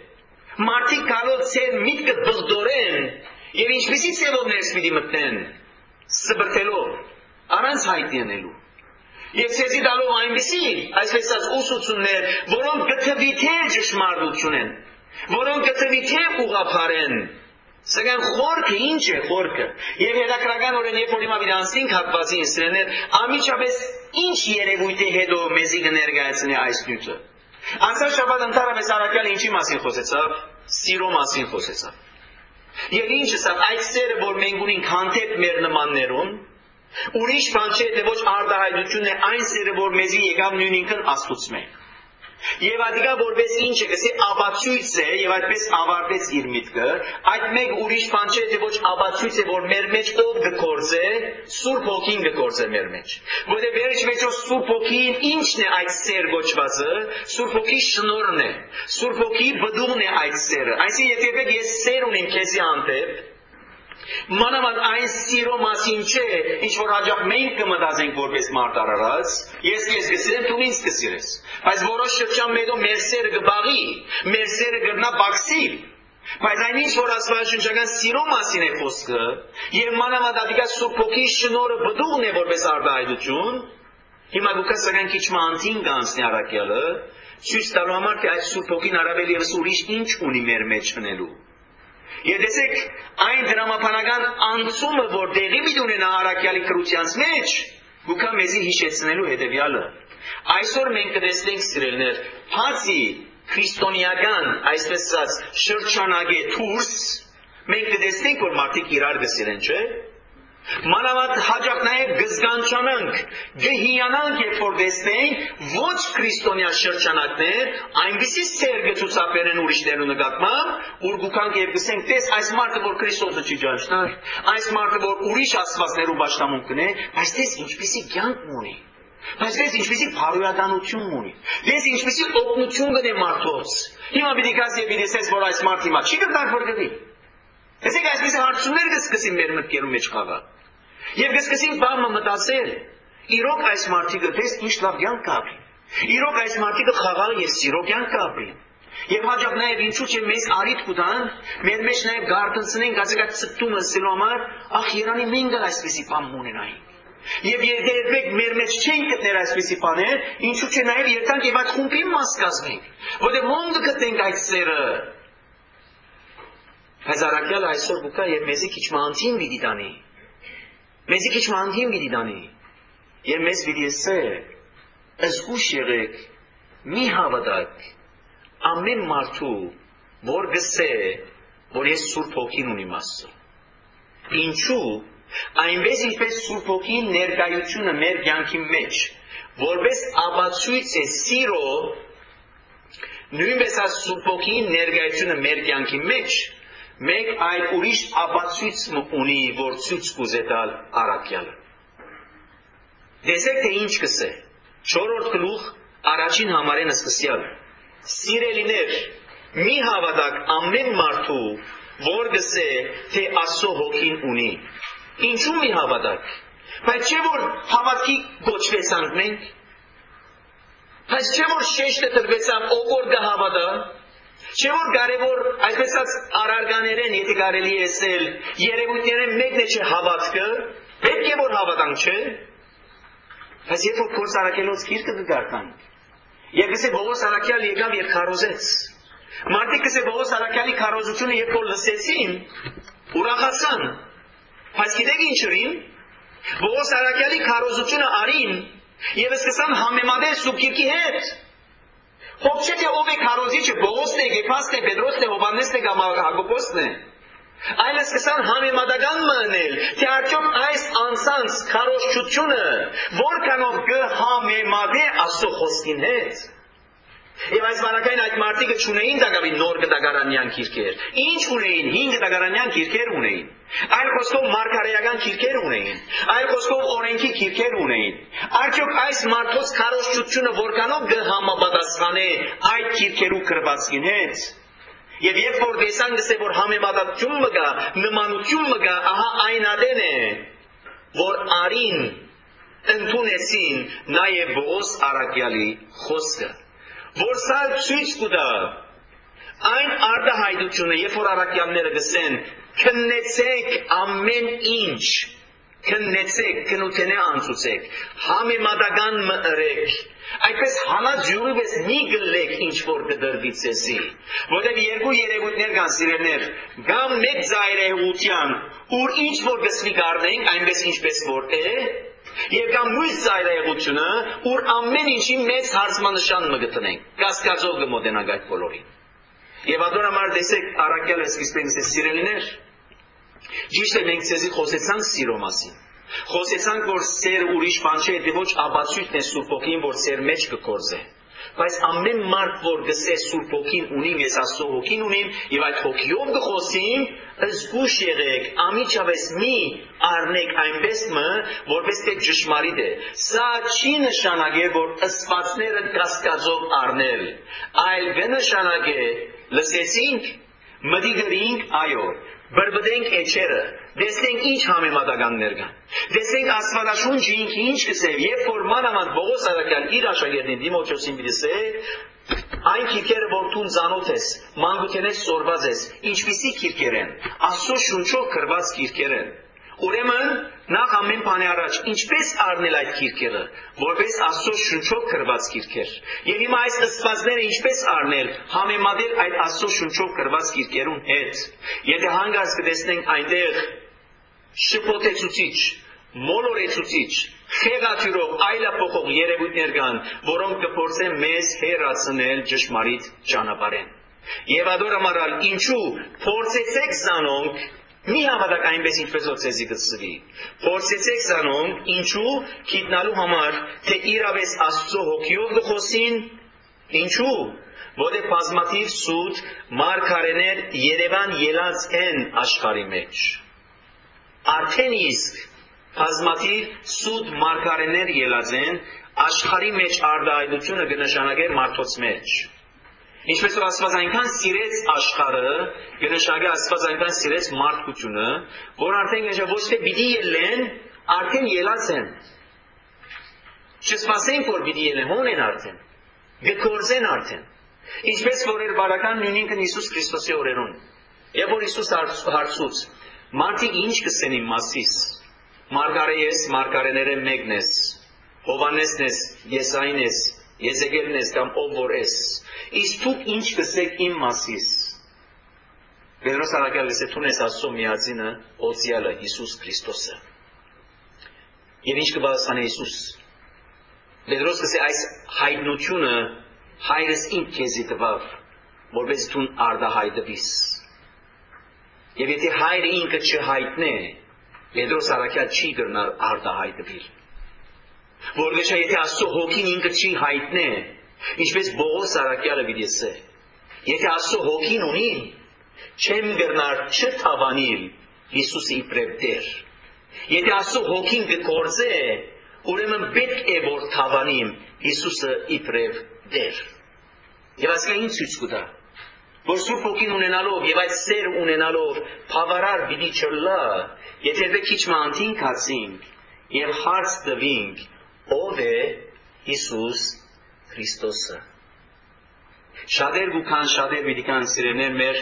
մարդիկ գալով ծեր միտքը բղդորեն եւ ինչպեսի ծևով ներս պիտի մտնեն սբրտելով առանց հայտնելու Եվ ցեզի դալով այնպիսի, այսպես ասած ուսուցումներ, որոնք գտվի թե ճշմարտություն են, որոնք գտվի թե ուղղափառ են, սակայն խորքը ինչ է խորքը, եւ հետաքրական օրեն երբ որ հիմա վիրանցինք հատվածին սրեներ, ամիջապես ինչ երևույթ է հետո մեզի կներկայացնի այս նյութը։ Անցյալ շաբաթ ընդհանրապես առաքյալը ինչի մասին խոսեցավ, սիրո մասին խոսեցավ։ Եվ ինչ ասավ, այդ սերը, որ մենք ունենք հանդեպ մեր նմաններուն, ուրիշ բան չէ, թե ոչ արտահայտությունն է այն սերը, որ մեզի եկավ նույնինքն Աստծուց մեկ։ Եվ ադիգա որպես ինչ է գսե աբացույց է եւ այդպես ավարտեց իր միտքը, այդ մեկ ուրիշ բան չէ, թե ոչ աբացույց է, որ մեր մեջ ով կգործե, Սուրբ Հոգին կգործե մեր մեջ։ Որտեղ վերջ մեջով Սուրբ Հոգին ինչն է այդ սեր գոչվածը, Սուրբ Հոգի շնորհն է, Սուրբ Հոգի բդուղն է այդ սերը։ Այսինքն եթե ես սեր ունեմ քեզի անտեպ, մանավանդ այն սիրո մասին չէ, ինչ որ հաջող մենք կմտածենք որպես մարդ արարած, ես քեզ կսիրեմ, դու ինձ կսիրես։ Բայց որոշ շրջան հետո մեր սերը կբաղի, մեր սերը կգնա բացի։ Բայց այնինչ որ աստվածաշնչական սիրո մասին է խոսքը, եւ մանավանդ ադիգա Սուրբ Հոգի շնորհը բդուղն է որպես արտահայտություն, հիմա դուք ասական քիչ մանտին կանցնի առաքյալը, ցույց տալու համար թե այդ Սուրբ Հոգին առավել եւս ուրիշ ինչ ունի մեր մեջ ունելու։ Եվ տեսեք, այն դրամապանական անցումը, որ դեղի պիտի ունենա առաքյալի քրությանց մեջ, գուքա մեզի հիշեցնելու հետևյալը։ Այսօր մենք կտեսնենք սիրելիներ, բացի քրիստոնեական, այսպես ասած, շրջանագե դուրս, մենք կտեսնենք, որ մարդիկ իրար կսիրեն, չէ՞։ Մանավանդ հաջող նաև կկենդանանանք, կհիանանք, երբ որ տեսնենք ոչ քրիստոնյա շրջանակներ, այնպիսի սեր կցուցաբերեն ուրիշներու նկատմամբ, որ գուքանք եւ գսենք, տես այս մարդը որ Քրիստոսը չի ճանաչներ, այս մարդը որ ուրիշ աստվածներու պաշտամուն կնե, բայց տես ինչպիսի կյանք ունի, բայց տես ինչպիսի բարոյականություն ունի, տես ինչպիսի օգնություն կնե մարդոց։ Հիմա պիտի գաս եւ դեսես, որ այս մարդը հիմա չի կդարբրվի։ Տեսեք, այսպիսի հարցումներ կսկսին մեր մտքերում մեջ խաղալ։ Եվ կսկսին բամը մտածել, իրոք այս մարդիկը տես ինչ լավ կյանք կապրի։ Իրոք այս մարդիկը խաղալ եւ սիրո կյանք կապրի։ Եվ հաջող նաեւ ինչու՞ չէ մեզ արիտ կտան, մեր մեջ նաեւ գարտնցնեն, գացեկա ցտումը սելու համար, ախ Երանի մենք այսպիսի բան ունենայինք։ Եվ երբեք մեր մեջ չենք գտներ այսպիսի բաներ, ինչու՞ չէ նաեւ երթանք եւ այդ խումբի մաս կազմենք, որտեղ ոնց կգտնենք այդ սերը։ Հազարակյալ այսօր գուկա եւ մեզի քիչ մանտին պիտի տանի։ Մեզի քիչ մանտին պիտի տանի։ Եվ մեզ պիտի ասե, զգուշ եղեք, մի հավատաք ամեն մարդու, որ գսե, որ ես Սուրբ Հոգին ունիմ Աստծո։ Ինչու՞, այնպես ինչպես Սուրբ Հոգին ներկայությունը մեր կյանքի մեջ, որպես ապացույց է սիրո, նույնպես այս Սուրբ Հոգին ներկայությունը մեր կյանքի մեջ, մեկ այլ ուրիշ ապացույց ունի, որ ցույց կուզե տալ առաքյալը։ Տեսեք, թե ինչ կսե։ 4-րդ գլուխ առաջին համարեն սկսյալ։ Սիրելիներ, մի հավատակ ամեն մարդու, որ գսե, թե Աստծո Հոգին ունի։ Ինչու մի հավատակ։ Բայց չէ որ հավատքի գոչվեցանք մենք։ Բայց չէ որ շեշտը տրվեցավ ով որ կհավատա։ Չէ որ կարևոր այսպես արարգաներեն, եթե կարելի է ասել, երևույթներեն մեկն է չէ հավատքը, պետք է որ հավատանք, չէ։ Բայց երբ որ Փորձ Առաքելոց գիրքը կգարտանք, եւ գսե Պողոս Առաքյալ եկավ եւ քարոզեց։ Մարդիկ գսե Պողոս Առաքյալի քարոզությունը երբ որ լսեցին, ուրախացան։ Բայց գիտեք ինչ ուրին։ Պողոս Առաքյալի քարոզությունը արին եւ սկսան համեմատել Սուրբ Գիրքի հետ։ Հոգ չէ թե ով է քարոզիչը, Պողոսն է, Կեփասն է, Պետրոսն է, Հովհաննեսն է կամ Հակոբոսն է։ Այլ սկսան համեմատական մնել, թե արդյոք այս անցանց քարոզչությունը որքանով կհամեմատե Աստծո խոսքին հետ։ Եվ այս բանակային այդ մարդիկը չունեին դակավի նոր գտագարանյան գիրքեր։ Ինչ ունեին, 5 գտագարանյան գիրքեր ունեին։ Այլ խոսքով մարգարեական գիրքեր ունեին։ Այլ խոսքով օրենքի գիրքեր ունեին։ Արդյոք այս մարդոց քարոզչությունը որքանով կհամապատասխանե այդ գիրքերու գրվածքին հետ։ Եվ երբ որ տեսան գսե որ համեմատություն մգա, նմանություն մգա, ահա այն ադեն է, որ արին ընդունեցին նաև Պողոս Առաքյալի խոսքը, որ սա ցույց կտա այն արտահայտությունը, երբ որ առաքյալները գսեն, քննեցեք ամեն ինչ, քննեցեք, քնութենե անցուցեք, համեմատական մըրեք, այդպես հալած յուղիպես մի գլեք ինչ որ կդրվի ցեսի, որտեղ երկու երևույթներ կան սիրելներ, կամ մեկ ծայրահեղության, ուր ինչ որ գսվի կառնենք, այնպես ինչպես որ է, եւ կամ նույն ծայրահեղությունը, ուր ամեն ինչի մեծ հարցմանշան մը գտնենք, կասկածով կմոտենանք այդ բոլորին։ Եվ ադորամար տեսեք առաքյալը սկիզբեն ասեց սիրելիներ, ճիշտ է մենք ցեզի խոսեցանք սիրո մասին։ Խոսեցանք, որ սեր ուրիշ բան չէ, դե ոչ ապացույցն է Սուրբ Հոգին, որ սեր մեջ կգործե։ Բայց ամեն մարդ, որ գսե Սուրբ Հոգին ունիմ, ես Աստծո Հոգին ունիմ, եւ այդ Հոգիով կխոսիմ, զգուշ եղեք, ամիջապես մի առնեք այնպես մը, որպես թե ճշմարիտ է։ Սա չի նշանակե, որ ըստվածները կասկածով առնել, այլ կնշանակե լսեցինք, մտի գրինք, այո, բրբդենք էջերը, տեսնենք ինչ համեմատականներ կան, տեսնենք Աստվածաշունչը ինքը ինչ կսեր, երբ որ մանավանդ Պողոս Առաքյալ իր աշակերտին Դիմոթեոսին պիտի այն քիրքերը, որ դու ծանոթ ես, մանկութենից սորված ես, ինչպիսի քիրքեր են, Աստծո շունչով գրված քիրքեր են։ Ուրեմն նախ ամեն բանի առաջ ինչպես առնել այդ քիրքերը, որպես Աստծո շունչով գրված քիրքեր։ Եվ հիմա այս ըստվածները ինչպես առնել, համեմատել այդ Աստծո շունչով գրված քիրքերուն հետ։ Եթե հանգած կտեսնենք այնտեղ շփոթեցուցիչ, մոլորեցուցիչ, խեղաթյուրող, այլափոխող երևույթներ կան, որոնք կփորձեն մեզ հեռացնել ճշմարիտ ճանապարհեն։ Եվ ադորամարալ ինչու փորձեցեք զանոնք Մի հավատակ այնպես ինչպես որ ցեզի կծվի։ Փորձեցեք զանոնք ինչու գիտնալու համար, թե իրավես Աստծո հոգիով գխոսին, ինչու, որտեղ բազմաթիվ սուտ մարգարեներ Երևան ելած են աշխարհի մեջ։ Արդեն իսկ բազմաթիվ սուտ մարգարեներ ելած են աշխարհի մեջ արդահայտությունը կնշանակեր մարդոց մեջ։ Ինչպես որ Աստված այնքան սիրեց աշխարհը, կնշանակի Աստված այնքան սիրեց մարդկությունը, որ արդեն ոչ թե պիտի ելեն, արդեն ելած են։ Չսպասենք, որ պիտի ելեն, հոն են արդեն, գկործեն արդեն։ Ինչպես որ էր բարական նույնինքն Հիսուս Քրիստոսի օրերուն։ Եվ որ Հիսուս հարցուց, մարդիկ ինչ կսեն իմ մասիս, մարգարե ես, մարգարեները մեկն ես, Հովհաննեսն ես, Եսային ես, Եզեկիելն ես կամ ով որ ես, իսկ դուք ինչ կսեք իմ մասիս։ Պետրոս առաքյալը ասել դու ես Աստծո միածինը, Օծյալը, Հիսուս Քրիստոսը։ Եվ ինչ կպատասխանի Հիսուս։ Պետրոս ասել այս հայտնությունը հայրս ինձ քեզի տվավ, որպես դու արդահայտվիս։ Եվ եթե հայրը ինքը չհայտնե, Պետրոս առաքյալ չի կրնար արդահայտվել։ Որովհետև եթե Աստծո հոգին ինքը չի հայտնե, ինչպես Պողոս առաքյալը պիտի ասե, եթե Աստծո հոգին ունի, չեմ կրնար չթավանիլ Հիսուսը իբրև Տեր։ Եթե Աստծո հոգին կգործե, ուրեմն պետք է որ թավանիմ Հիսուսը իբրև Տեր։ Եվ ասկա ինչ ցույց կտա, որ Սուրբ Հոգին ունենալով եւ այդ սեր ունենալով բավարար պիտի չլա, եթե դե քիչ մանտին կացինք եւ հարց տվինք, ով է Հիսուս Քրիստոսը։ Շատեր գուքան շատեր պիտի կան սիրելիներ մեր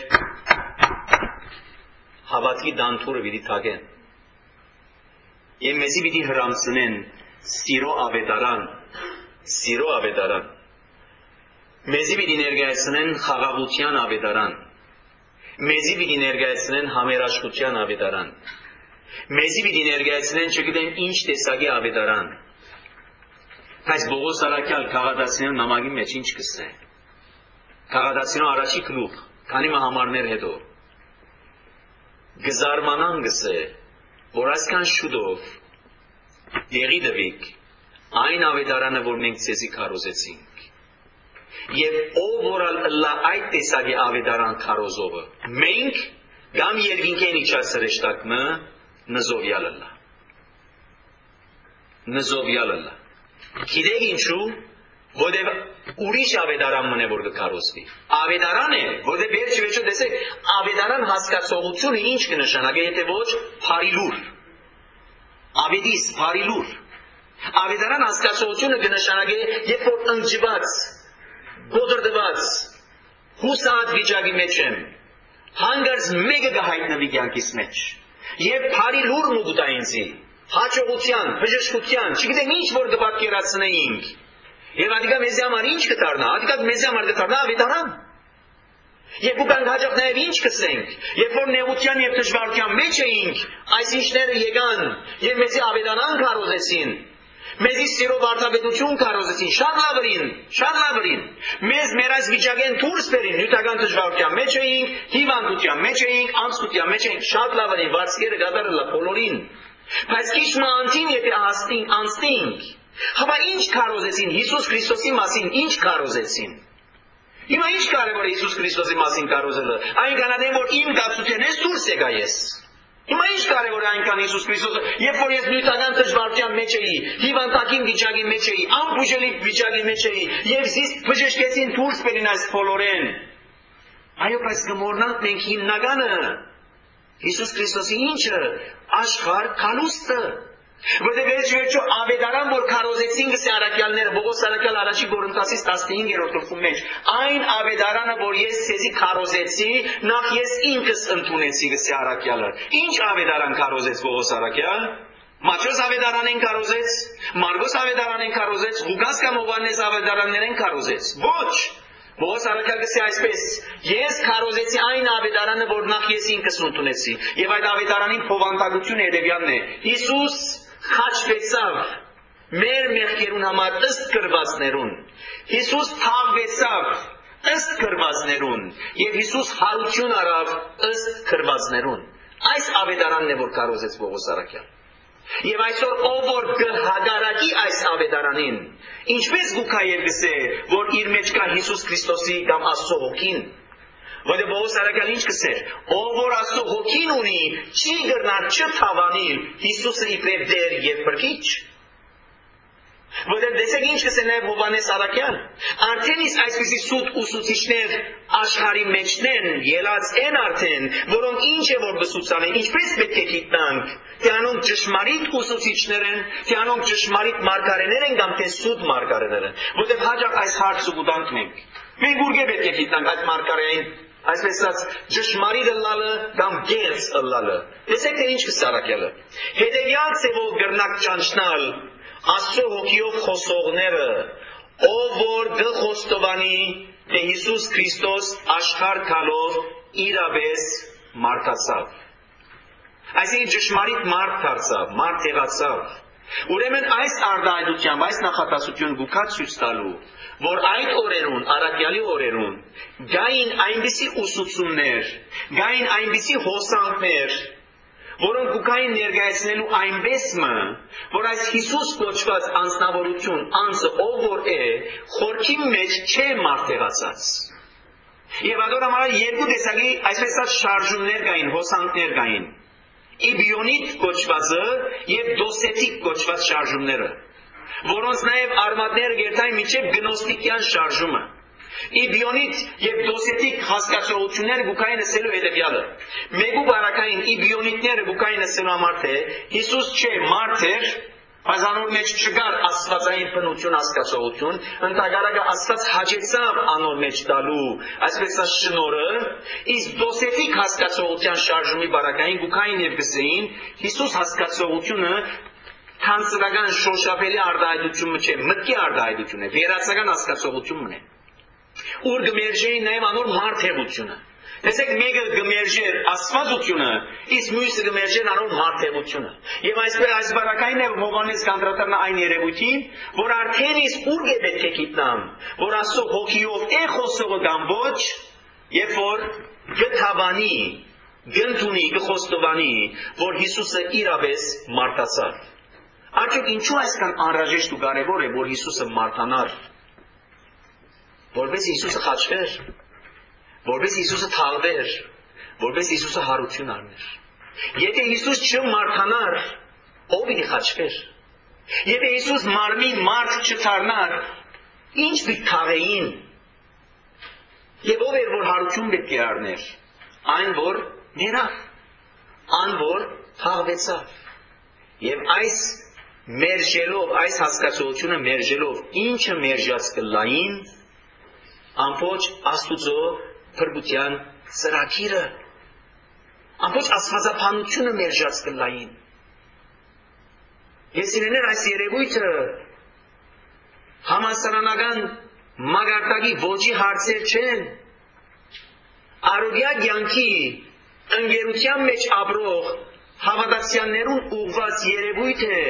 հավատքի դանթուրը պիտի թագեն։ Եվ մեզի պիտի հրամցնեն սիրո ավետարան։ Մեզի պիտի ներկայացնեն խաղաղության ավետարան։ Մեզի պիտի ներկայացնեն համերաշխության ավետարան։ Մեզի պիտի ներկայացնեն չգիտեմ ինչ տեսակի ավետարան։ Բայց Պողոս առաքյալ քաղաքացիներու նամակի մեջ ինչ կսե։ Քաղաքացիներու առաջի գլուխ, քանի համարներ հետո գզարմանան գսե, որ այսքան շուտով դեղի դվիկ այն ավետարանը, որ մենք ցեզի քարոզեցինք։ Եվ ով որալ լա այդ տեսակի ավետարան քարոզողը, մենք կամ երկինքեն իջասրեշտակը նզովյալը լա։ Գիտեք ինչու, որտեղ ուրիշ ավետարան մնե որ կքարոզվի։ Ավետարան է, որտեղ վերջը տեսեք, ավետարան հասկացողությունը ինչ կնշանակի, եթե ոչ փարիլուր։ Ավետիս փարիլուր։ Ավետարան հասկացողությունը կնշանակի, երբ որ ընջված, գոդրդված, հուսած վիճակի մեջ եմ, հանգարց մեկը կհայտնվի կյանքիս մեջ, և փարիլուր մուգտա ինձի, հաջողության, բժշկության, չգիտեմ ինչ որ կպատկերացնեինք, և ադիկա մեզի համար ինչ կտարնա, ադիկա մեզի համար կտարնա ավետարան, և ուկանք հաջող նաև ինչ կսենք, երբ որ նեղության և դժվարության մեջ էինք, այս ինչները եկան, և մեզի ավետարան քարոզեցին, մեզի սիրո վարդապետություն քարոզեցին, շատ լավրին, մեզ մեր այս վիճակեն դուրս բերին, նյութական դժվարության մեջ էինք, հիվանդության մեջ էինք, անցկության մեջ էինք, շատ լավրին, վարձկերը կատարելա բոլորին, բայց քիչ մանտին եթե անցնենք, հավա ինչ քարոզեցին, Հիսուս Քրիստոսի մասին ինչ քարոզեցին։ Հիմա ինչ կարևոր է Հիսուս Քրիստոսի մասին քարոզելը, այնքան դեմ որ իմ դասությունից դուրս եկա ես։ Հիմա ինչ կարևոր է այնքան Հիսուս Քրիստոսը, երբ որ ես նյութական դժվարության մեջ էի, հիվանդակին վիճակի մեջ էի, անբուժելի վիճակի մեջ էի, եւ զիս բժշկեցին դուրս բերին այս բոլորեն։ Այո, բայց կմոռնանք մենք հիմնականը Հիսուս Քրիստոսի ինչը աշխարհ կալուստը։ Որտեղ վերջո ավետարան որ քարոզեցին գսե առաքյալները, Պողոս առաքյալ առաջի Կորինթացիս 15-րդ գլխում մեջ, այն ավետարանը որ ես ցեզի քարոզեցի, նախ ես ինքս ընդունեցի գսե առաքյալը։ Ինչ ավետարան քարոզեց Պողոս առաքյալ։ Մատթեոս ավետարանեն քարոզեց, Մարկոս ավետարանեն քարոզեց, Ղուկաս կամ Հովհաննես ավետարաններեն քարոզեց։ Ոչ։ Պողոս առաքյալ գսե այսպես. ես քարոզեցի այն ավետարանը, որ նախ ես ինքս ընդունեցի, եւ այդ ավետարանին փոխանցությունը հետեւյալն է. Հիսուս խաչվեցավ մեր մեղքերուն համար ըստ գրվածներուն, Հիսուս թաղվեցավ ըստ գրվածներուն, եւ Հիսուս հարություն արավ ըստ գրվածներուն։ Այս ավետարանն է, որ կարոզեց Պողոս Արաքյան։ Եվ այսօր ով որ կհագարակի այս ավետարանին, ինչպես գուքա երգսե, որ իր մեջ կա Հիսուս Քրիստոսի կամ Աստծո հոգին, որը Պողոս Արաքյալն ինչ կսեր, ով որ Աստծո հոգին ունի, չի գրնար չթավանիլ Հիսուսը իբրև Տեր եւ Փրկիչ։ Որտեղ տեսեք ինչ կսե նաև Հովհաննես Արաքյան, արդեն իսկ այսպիսի սուտ ուսուցիչներ աշխարհի մեջն են, ելած են արդեն, որոնք ինչ է որ գսուցանեն, ինչպես պետք է գիտնանք, թե անոնք ճշմարիտ ուսուցիչներ են, թե անոնք ճշմարիտ մարգարեներ են կամ թե սուտ մարգարեներ են, որտեղ հաջող այս հարցը գուտանքն ենք։ Մենք ուրգե պետք է գիտնանք այդ մարգարեին, այսպես ասած ճշմարիտ ըլլալը կամ գերց ըլլալը։ Տեսեք թե ինչ կսե Արաքյալը։ Հետևյալ ցեվով գրնակ ճանչնալ Աստծո հոգիով խոսողները, ով որ գխոստովանի, թե Հիսուս Քրիստոս աշխարհ գալով իրապես մարդացավ։ Այսինքն ճշմարիտ մարդ դարձավ, մարդ եղացավ։ Ուրեմն այս արտահայտությամբ, այս նախատասությունը գուքա ցույց տալու, որ այդ օրերուն, Արաքյալի օրերուն, գային այնպիսի ուսուցումներ, գային այնպիսի հոսանքներ, որոնք գուքային ներկայացնելու այնպես մը, որ այս Հիսուս կոչված անձնավորություն, անձը ով որ է, խորքի մեջ չէ մարդեղացած։ Եվ ador համար երկու տեսակի այսպես ասած շարժումներ կային, հոսանքներ կային։ Իբիոնիտ կոչվածը եւ դոսետիկ կոչված շարժումները, որոնց նաև արմատները գերտային միջև գնոստիկյան շարժումը։ Իբիոնիտ եւ դոսետիկ հասկացողությունները գուքային ասելու հետևյալը։ Մեկու բարակային իբիոնիտները գուքային ասելու համար թե Հիսուս չէ մարդ էր, բայց անոր մեջ չկար աստվածային բնություն հասկացողություն, ընդհանրակը Աստված հաճեցավ անոր մեջ տալու, այսպես ասած շնորհը, իսկ դոսետիկ հասկացողության շարժումի բարակային գուքային եւ գսեին Հիսուս հասկացողությունը թանցրական շոշափելի արտահայտությունը չէ, մտքի արտահայտություն է, վերացական հասկացողությունն է։ Ուր գմերժեին նաև անոր մարդեղությունը։ Տեսեք մեկը գմերժեր աստվածությունը, իսկ մյուսը գմերժեր անոր մարդեղությունը։ Եվ այսպես այս բարակային է Հովհաննես կանդրադառնա այն երևույթին, որ արդեն իսկ ուր է պետք է գիտնամ, որ Աստծո հոգիով է խոսողը կամ ոչ, երբ որ գթավանի, գնդունի, գխոստովանի, որ Հիսուսը իրապես մարդացավ։ Արդյոք ինչու այսքան անհրաժեշտ ու կարևոր է, որ Հիսուսը մարդանար, որպես Հիսուսը խաչվեր, որպես Հիսուսը թաղվեր, որպես Հիսուսը հարություն առներ։ Եթե Հիսուս չմարդանար, ով պիտի խաչվեր։ Եթե Հիսուս մարմին մարդ չդառնար, ինչ պիտի թաղեին։ Եվ ով էր որ հարություն պետք է առներ, այն որ ներավ, ան որ թաղվեցավ։ Եվ այս մերժելով, այս հասկացողությունը մերժելով, ինչը մերժած կլային, ամբողջ Աստուծո փրկության ծրագիրը, ամբողջ աստվածաբանությունը մերժած կլային։ Ես իրեներ այս երևույթը համալսարանական մագարտակի ոճի հարցեր չեն, առօրյա կյանքի ընկերության մեջ ապրող հավատացյալներուն ուղղված երևույթ է։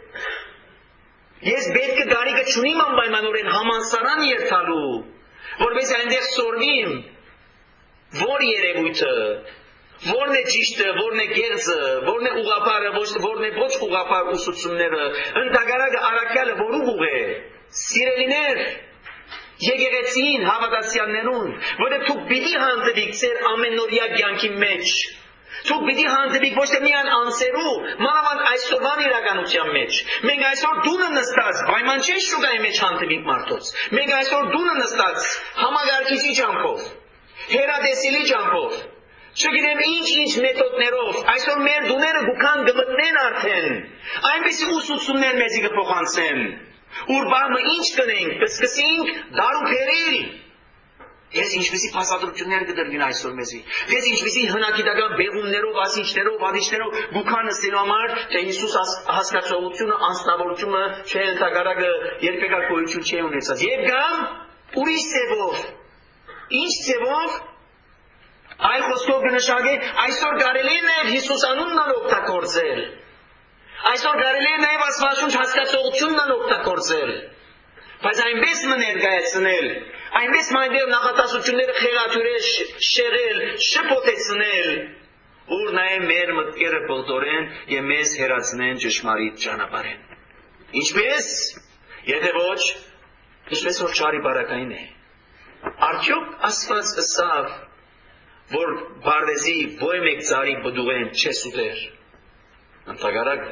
Ես պետք է դարիքը չունիմ անպայմանորեն համալսարան երթալու, որպես այնտեղ սորվիմ, որ երևույթը, որն է ճիշտը, որն է գեղձը, որն է ուղղափառը, որն է ոչ ուղղափառ ուսուցումները, ընդհանրակը Արաքյալը որ ուղ է, սիրելիներ, եկեղեցին, հավատացյալներուն, որը դուք պիտի հանդիպիք ձեր ամենօրյա կյանքի մեջ, դուք պիտի հանդիպիք ոչ թե միայն անձերու, մանավանդ այսօրվան իրականության մեջ։ Մենք այսօր դունը նստած, պայմանչեն շուկայի մեջ հանդիպինք մարդոց։ Մենք այսօր դունը նստած, համագարկիչի ճամփով, հերատեսիլի ճամփով, չգիտեմ ինչ մեթոդներով, այսօր մեր դուները գուքան գմտնեն արդեն, այնպիսի ուսուցումներ մեզի կփոխանցեն, ուր բամը ինչ կնենք, կսկսենք դարուքերիլ։ Ես ինչպիսի փաստադրություններ կդրվին այսօր մեզի, ես ինչպիսի հնագիտական բեղումներով, ասիչներով, գուքան ասելու համար, թե Հիսուս հասկացողությունը, անձնավորությունը չէ ընդհանրակը երբեք գոյություն չի ունեցած։ Եվ կամ ուրիշ ձևով, ինչ ձևով, այլ խոսքով կնշանակե, այսօր կարելի է նաև Հիսուս անունն օգտագործել, այսօր կարելի է նաև աստվածաշունչ հասկացողությունն օգտագործել, բայց այնպես մը ներկայացնել, այնպես մայդեր նախատասությունները խեղաթյուրել, շեղել, շփոթեցնել, որ նայե մեր մտքերը բողդորեն եւ մեզ հերացնեն ճշմարիտ ճանապարհին։ Ինչպես, եթե ոչ, ինչպես որ ճարի բարակային է։ Արդյոք Աստված ըսավ, որ բարդեզի ոյ մեկ ծարի բդուղեն չես ուտեր։ Ընդհակառակը։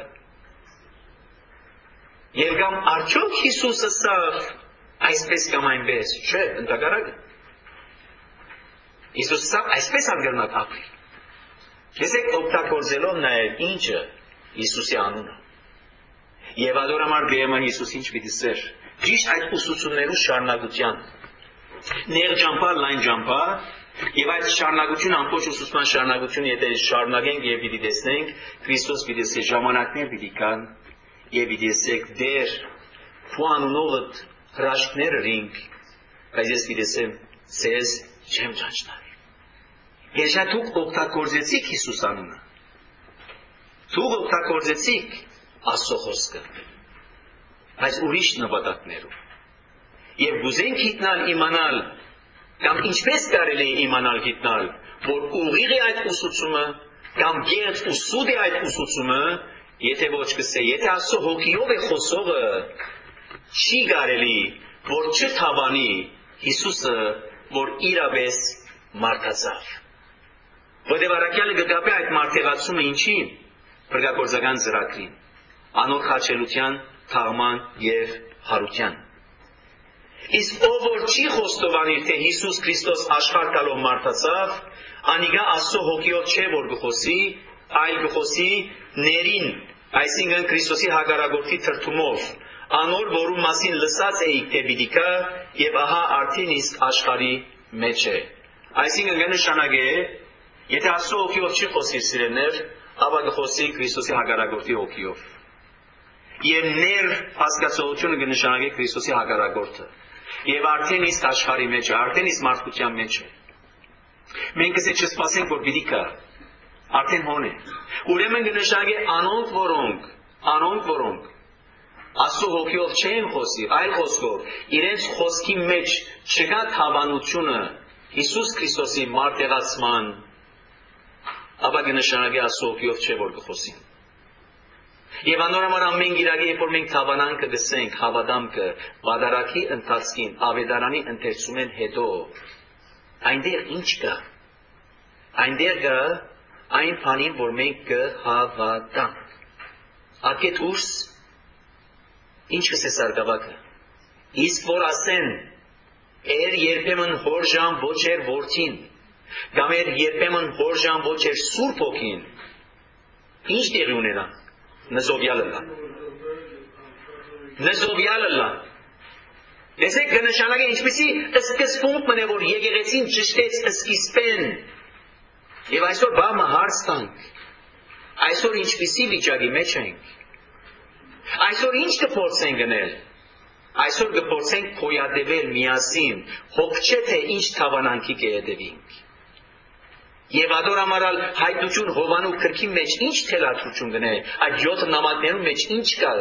Եվ կամ արդյոք Հիսուս ըսավ այսպես կամ այնպես, չէ, ընդհակառակը։ Հիսուս ըսավ այսպես անգրնակ ապրի։ Եսեք օգտագործելով նաև ինչը Հիսուսի անունը։ Եվ adorամար գեման Հիսուս ինչ պիտի սեր։ Ճիշտ այդ ուսուցումներու շարունակության։ Ներ ճամփա, լայն ճամփա, եւ այդ շարունակությունը ամբողջ ուսուցման շարունակություն եթե շարունակենք եւ պիտի տեսնենք, Քրիստոս պիտի ասի ժամանակներ պիտի կան եւ պիտի ասեք դեր փուանունովդ հրաշքներ ռինգ, բայց ես պիտի ասեմ ցեզ չեմ ճանչնալ։ Ես դուք օգտագործեցիք Հիսուս անունը։ Դուք օգտագործեցիք Աստծո խոսքը, բայց ուրիշ նպատակներով։ Եվ գուզենք գիտնալ իմանալ, կամ ինչպես կարելի է իմանալ գիտնալ, որ ուղիղ է այդ ուսուցումը, կամ գերծ ու սուտ է այդ ուսուցումը, եթե ոչ կսե, եթե Աստծո հոգիով է խոսողը, չի կարելի, որ չթավանի Հիսուսը, որ իրապես մարդացավ։ Որտեղ առաքյալը կգապե այդ մարդեղացումը ինչին, փրկագործական ծրագրին, անոր խաչելության, թաղման եւ հարության։ Իսկ ով որ չի խոստովանիր, թե Հիսուս Քրիստոս աշխարհ գալով մարդացավ, անիկա Աստծո հոգիով չէ որ գխոսի, այլ գխոսի ներին, այսինքն Քրիստոսի հագարագործի թրթումով, անոր որու մասին լսած էիք թե պիտի գա, եւ ահա արդեն իսկ աշխարհի մեջ է։ Այսինքն կնշանակե, եթե Աստծո հոգիով չի խոսիր սիրելիներ, ապա գխոսի Քրիստոսի հագարագործի հոգիով։ Եվ ներ հասկացողությունը կնշանակե Քրիստոսի հագարագործը։ Եվ արդեն իսկ աշխարհի մեջ է, արդեն իսկ մարդկության մեջ է։ Մենք կսե չսպասենք, որ պիտի գա, արդեն հոն է։ Ուրեմն կնշանակե անոնք որոնք Աստծո հոգիով չեն խոսի, այլ խոսքով, իրենց խոսքի մեջ չկա թավանությունը Հիսուս Քրիստոսի մարդեղացման, ապա կնշանակե Աստծո հոգիով չէ որ կխոսին։ Եվ անորոմար ամեն գիրագի, երբ որ մենք թավանան կգսենք, հավադամքը, վադարակի ընթացքին, ավետարանի ընթերցումեն հետո, այնտեղ ինչ կա։ Այնտեղ կա այն բանին, որ մենք կհավատանք։ Ակետ ուրս, ինչ կսես արգավակը։ Իսկ որ ասեն, երբեմն հորժան ոչ էր որդին, կամ երբեմն հորժան ոչ էր սուրբ հոգին, ինչ տեղի ունենա։ Նզովյալը լան։ Տեսեք կնշանակե ինչպեսի սկզբունք մնե, որ եկեղեցին ճշտեց սկիզբեն։ Եվ այսօր բամը հարց տանք։ Այսօր ինչպեսի վիճակի մեջ ենք։ Այսօր ինչ կփորձենք գնել։ Այսօր կփորձենք փոյադևել միասին, հոգ չէ թե ինչ թավանանքի կհետևինք։ Եվ adorամարալ հայտնություն Հովանու քրքի մեջ ինչ թելաթրություն գնե, այդ 7 նամակներու մեջ ինչ կա։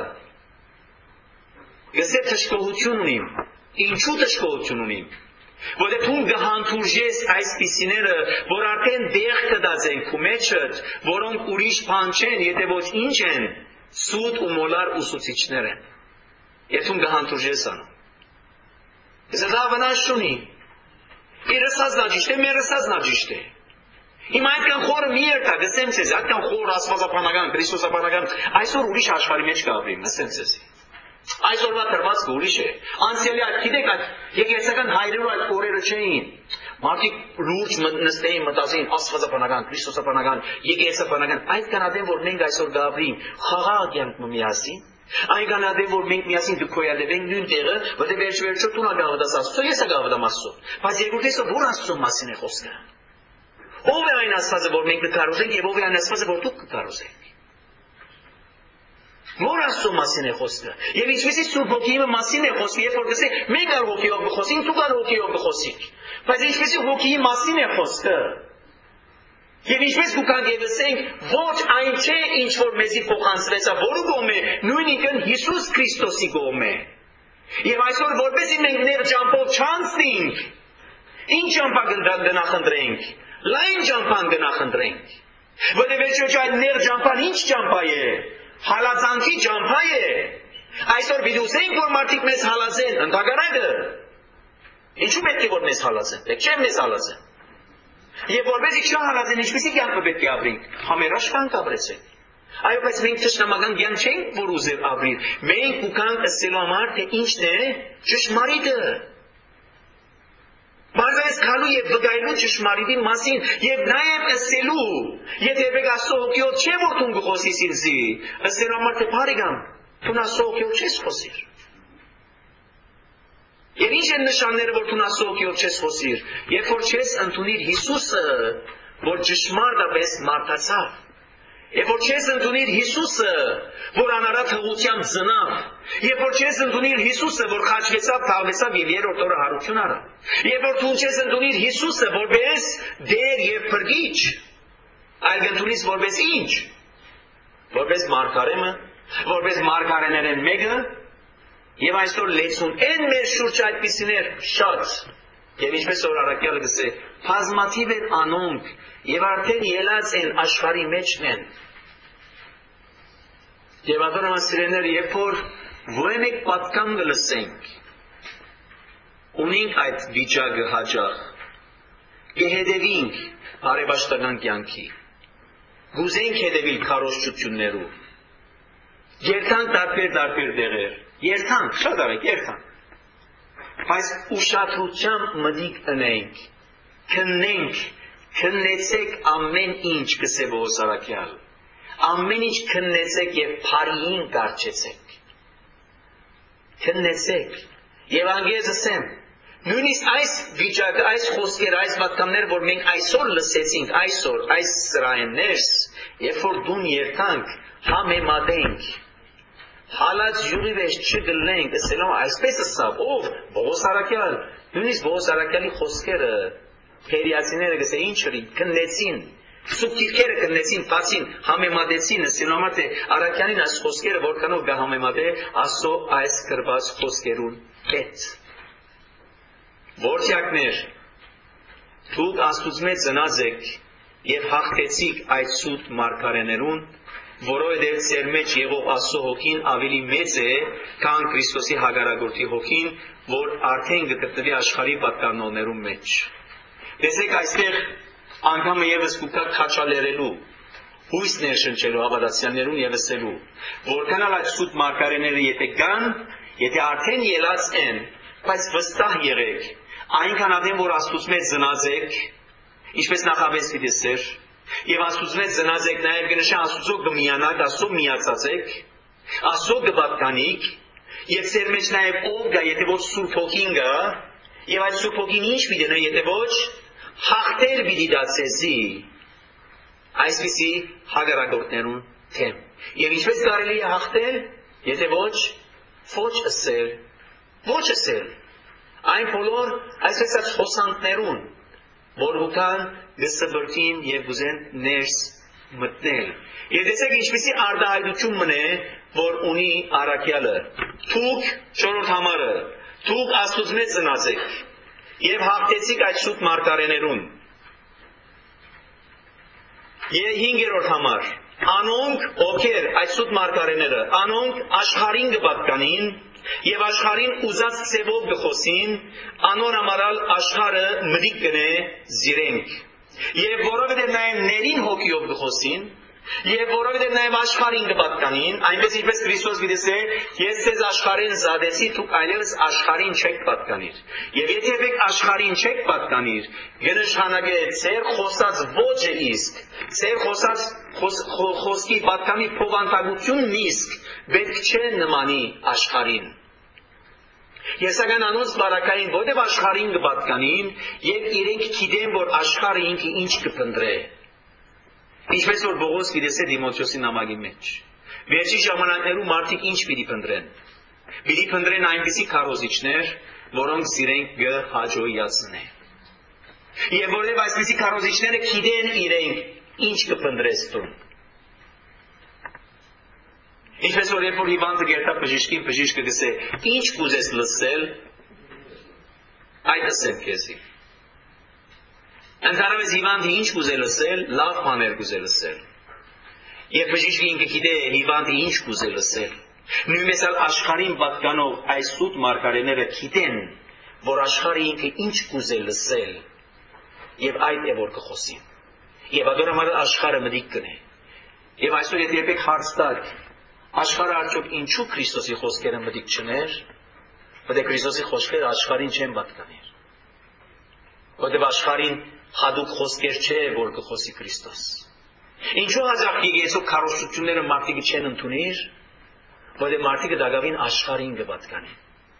Գսե թշկողություն ունիմ, ինչու թշկողություն ունիմ, որտեղ դու գահանթուրժես այսպիսիները, որ արդեն դեղ կդածեն քու մեջդ, որոնք ուրիշ բան չեն, եթե ոչ ինչ են, սուտ ու մոլար ուսուցիչներ են։ Եթե դու գահանթուրժես անում։ Ես դա վնաս չունի։ Իրսած նաջիշտ է, մերսած նաջիշտ է։ Հիմա այդքան խորը մի երթա, գսեմ ցեզ, այդքան խոր աստվածապանական, քրիստոսապանական, այսօր ուրիշ աշխարհի մեջ կապրիմ, ասեմ ցեզ։ Այսօրվա դրվածքը ուրիշ է։ Անցյալի այդ գիտեք այդ եկեղեցական հայրերու այդ օրերը չէին։ Մարդիկ լուրջ նստեին մտածեին աստվածապանական, քրիստոսապանական, եկեղեցապանական, այդքան ադեմ որ մենք այսօր գաբրիմ, խաղաղ յանք միասին, այնքան ադեմ որ մենք միասին դուքոյադենք նույն տեղը, որտեղ վերջվերջո տունա գավդաս Աստծո, ես գավդամ Աստծո։ Բայց երկրորդեսը որ Աստծո մասին է խոսքը։ Ով է այն Աստվածը, որ մենք կկարողենք, եւ ով է այն Աստվածը, որ դուք կկարողենք։ Որ Աստծո մասին է խոսքը։ Եվ ինչպեսի Սուրբ Հոգիի մասին է խոսքը, երբ որ գսե մենք ալ հոգիով կխոսենք, դուք ալ հոգիով կխոսիք։ Բայց ինչպեսի Հոգիի մասին է խոսքը։ Եվ ինչպես դուք անգևսենք, ոչ այն չէ, ինչ որ մեզի փոխանցվեցա, որու կողմ է, նույնիկն Հիսուս Քրիստոսի կողմ է։ Եվ այսօր որպեսզի մենք ներ ճամփով չանցնենք, ինչ ճամփա կնախընտրենք, լայն ճամփան կնախընտրենք։ Որտեղ վերջոջ այդ ներ ճամփան ինչ ճամփա է։ Հալածանքի ճամփա է։ Այսօր бид ուզենք որ մարդիկ մեզ հալածեն, ընդհակառակը։ Ինչու պետք է որ մեզ հալածեն։ Պետք չէ մեզ հալածեն։ Եվ որպես չհալածեն, ինչպեսի կյանք պետք է ապրենք։ Համերաշխ կյանք ապրեցեք։ Այո, բայց մենք ճշտամական կյանք չենք որ ուզել ապրել։ Մենք ուքանք ասելու համար թե ինչն է ճշմարիտը։ Բարձրաց քալու եւ վկայելու ճշմարիտի մասին եւ նաեւ ասելու, եթե եք Աստծո հոգիով չէ որ դու գխոսիս ինձի, ասելու համար թե բարեկամ, դու Աստծո հոգիով չես խոսիր։ Եվ ինչ են նշանները որ դու Աստծո հոգիով չես խոսիր, երբ որ չես ընդունիր Հիսուսը, որ ճշմարտապես մարդացավ։ Եվ որ չես ընդունիր Հիսուսը, որ անարատ հղությամբ ծնավ, եւ որ չես ընդունիր Հիսուսը, որ խաչվեցավ, թաղվեցավ եւ երրորդ օրը հարություն արավ։ Եվ որ դու չես ընդունիր Հիսուսը որպես Տեր եւ Փրկիչ, այլ ընդունես որպես ինչ։ Որպես մարգարեմը, որպես մարգարեներեն մեկը, եւ այսօր լեցուն են մեր շուրջ այդպիսիներ շատ։ Եվ ինչպես որ առաքյալը գսե, բազմաթիվ են անոնք եւ արդեն ելած են աշխարհի մեջն են։ Եվ ադորամասիրեներ, երբ որ ո՞ւմ եք պատկամ գլսենք, ունենք այդ վիճակը հաջող, կհետևինք բարեբաշխական կյանքի, գուզենք հետևիլ քարոզչություններու, երթանք տարբեր դեղեր, երթանք, շատ արեք, երթանք, բայց ուշադրությամբ մտիկ ընենք, քննենք, քննեցեք ամեն ինչ կսե Պողոս առաքյալ, ամեն ինչ քննեցեք եւ բարիին կարճեցեք, քննեցեք եւ անգեզ ասեմ, նույնիսկ այս վիճակը, այս խոսքերը, այս պատկամները, որ մենք այսօր լսեցինք, այսօր, այս սրայեններս, երբ որ դուն երթանք, համեմատենք, հալած յուղի վեճ չգլենք, ասելով այսպես ասավ, ով, Պողոս առաքյալ, նույնիսկ Պողոս առաքյալի խոսքերը, Փերիացիները գսե ինչ քննեցին, սուբտիլքերը քննեցին, բացին, համեմատեցին, ասելով համար թե առաքյալին այս խոսքերը որքանով կհամեմատե Աստծո այս գրված խոսքերուն հետ։ Որդյակներ, դուք Աստուծմե ծնած եք եւ հաղթեցիք այդ սուտ մարգարեներուն, որովհետև ձեր մեջ եղող Աստծո հոգին ավելի մեծ է, քան Քրիստոսի հագարագործի հոգին, որ արդեն գտնվի աշխարհի պատկանողներու մեջ։ Տեսեք այստեղ անգամը եւս կուքա քաչալերելու, հույս ներշնչելու հավատացյալներուն եւ ասելու, որքանալ այդ սուտ մարգարեները եթե կան, եթե արդեն ելած են, բայց վստահ եղեք, այնքան արդեն որ Աստուծմե ծնած եք, ինչպես նախապես դեսեր, եւ Աստուծմե ծնած եք նաեւ կնշա Աստուծո կմիանաք, Աստծո միացած եք, Աստծո կպատկանիք, եւ ձեր մեջ նաեւ ով գա, եթե ոչ Սուրբ Հոգին գա, եւ այդ Սուրբ Հոգին ինչ պիտի նա, եթե ոչ հաղթել պիտի դացեզի այսպիսի հագարագործներուն թեմ։ Եվ ինչպես կարելի է հաղթել, եթե ոչ ասել, այն բոլոր այսպես այս խոսանքներուն, որ ուքան գսբրտին եւ գուզեն ներս մտնել։ Եվ տեսեք ինչպեսի արտահայտություն մնե, որ ունի առաքյալը։ Դուք չորրորդ համարը, դուք Աստուծմե ծնած եք եւ հաղթեցիք այդ սուտ մարգարեներուն։ Եվ 5-րդ համար, անոնք ովքեր այդ սուտ մարգարեները, անոնք աշխարհին կպատկանին եւ աշխարհին ուզած ծևով կխոսին, անոր համարալ աշխարհը մտիկ կնե զիրենք։ Եվ որովհետև նաեւ ներին հոգիով կխոսին, եւ որովհետև նաեւ աշխարհին կպատկանին, այնպես ինչպես Քրիստոս գիտեսե, ես ձեզ աշխարհին զադեցի, դուք այլևս աշխարհին չեք պատկանիր։ Եվ եթե եք աշխարհին չեք պատկանիր, կնշանակե ձեր խոսած ոճը իսկ, ձեր խոսած խոսքի պատկանի փոխանցագությունն իսկ պետք չէ նմանի աշխարհին։ Եսական անոնց բարակային որտեղ աշխարհին կպատկանին եւ իրենք գիտեն որ աշխարհը ինքը ինչ կփնտրե։ Ինչպես որ Պողոս գիտեսե Դիմոթեոսի նամակի մեջ։ Վերջի ժամանակներու մարդիկ ինչ պիտի փնտրեն։ Պիտի փնտրեն այնպիսի քարոզիչներ, որոնք սիրենք կհաջողացնեն։ Եվ որովհետև այսպիսի քարոզիչները գիտեն իրենք ինչ կփնտրես դու։ Ինչպես որ երբ որ հիվանդը գերտա բժիշկին, բժիշկը գսե, ինչ կուզես լսել, այդ ասեմ քեզի։ Ընդհանրապես հիվանդը ինչ կուզե լսել, լավ բաներ կուզե լսել։ Եվ բժիշկը ինքը գիտե հիվանդը ինչ կուզե լսել։ Նույնպես էլ աշխարհին պատկանող այս սուտ մարգարեները գիտեն, որ աշխարհը ինքը ինչ կուզե լսել, եւ այդ է որ կխոսին։ Եվ ադորամալ աշխարհը մտիկ կնե։ Եվ այսօր եթե երբեք հարց տակ, աշխարհը արդյոք ինչու Քրիստոսի խոսքերը մտիկ չներ, որտեղ Քրիստոսի խոսքերը աշխարհին չեն պատկաներ։ Որտեղ աշխարհին հadoop խոսքեր չէ, որ կխոսի Քրիստոս։ Ինչու հաջող եկեղեցու քարոզությունները մարդիկը չեն ընդունիր, որտեղ մարդիկը դակավին աշխարհին կպատկանեն։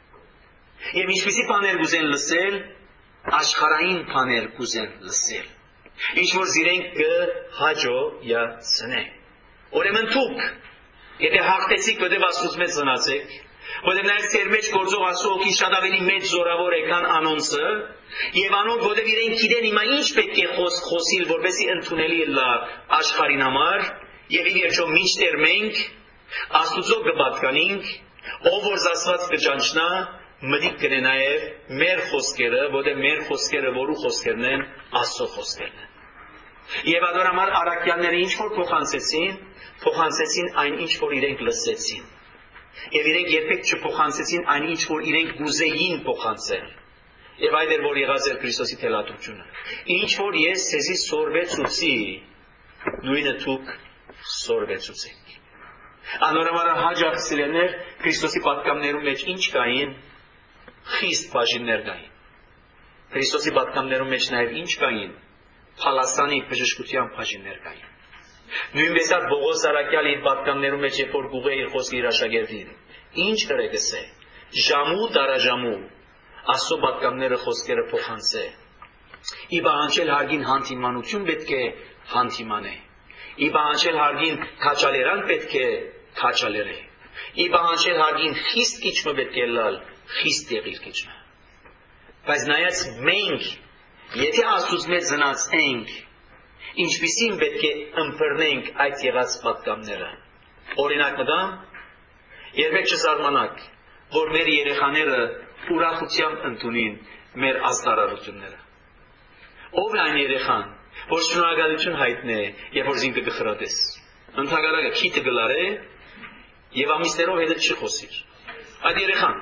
Եվ ինչպիսի բաներ կուզեն լսել, աշխարհային բաներ կուզեն լսել։ Ինչ որ զիրենք կհաջողացնեն։ Ուրեմն դուք, եթե հաղթեցիք, որտեղ Աստծուց մեծ ծնացեք, որտեղ նաև ձեր մեջ գործող Աստծո հոգին շատ ավելի մեծ զորավոր է, քան անոնցը, եւ անոնք որտեղ իրենք գիտեն հիմա ինչ պետք է խոսիլ, որպեսզի ընդունելի լա աշխարհին համար, եւ ի վերջո մինչդեռ մենք Աստծո կպատկանենք, ով որ զասված կճանչնա, մտիկ կնե նաև մեր խոսքերը, որտեղ մեր խոսքերը որու խոսքերն են, Աստծո խոսքերն են։ Եվ ադորամալ առաքյալները ինչ որ փոխանցեցին այն ինչ որ իրենք լսեցին։ Եվ իրենք երբեք չփոխանցեցին այն ինչ որ իրենք գուզեին փոխանցել։ Եվ այդ էր որ եղած էր Քրիստոսի թելադրությունը։ Ինչ որ ես ցեզի սորվեցուցի, նույնը դուք սորվեցուցեք։ Անորոշ հաջող սիրելիներ Քրիստոսի պատգամներում մեջ ինչ կային, խիստ բաժիններ կային։ Քրիստոսի պատգամներում մեջ նաև ինչ կային, փալասանի բժշկության բաժիններ կային։ Նույնպես էլ Պողոս առաքյալը իր պատգամներում մեջ երբ որ գուղե իր խոսքի իր աշակերտին, ինչ կրեգսե, ժամու տարաժամու Աստծո պատգամները խոսքերը փոխանցե։ Ի բանջել հարգին հանդիմանություն պետք է հանդիմանե։ Ի բանջել հարգին քաչալերան պետք է քաչալերե։ Ի բանջել հարգին խիստ իջմը պետք է լալ, խիստ եղիր իջմը։ Բայց նայած մենք, եթե Աստծուց մեծ զնացենք, ինչպիսին պետք է ըմբռնենք այդ եղած պատգամները։ Օրինակ մտամ, երբեք չզարմանաք, որ մեր երեխաները ուրախությամբ ընդունին մեր աստարարությունները։ Ով է այն երեխան, որ շնորհակալություն հայտնե, երբ որ զինքը գխրատես։ Ընդհանրակը քիթը գլարե եւ ամիսներով հետը չի խոսիր։ Այդ երեխան,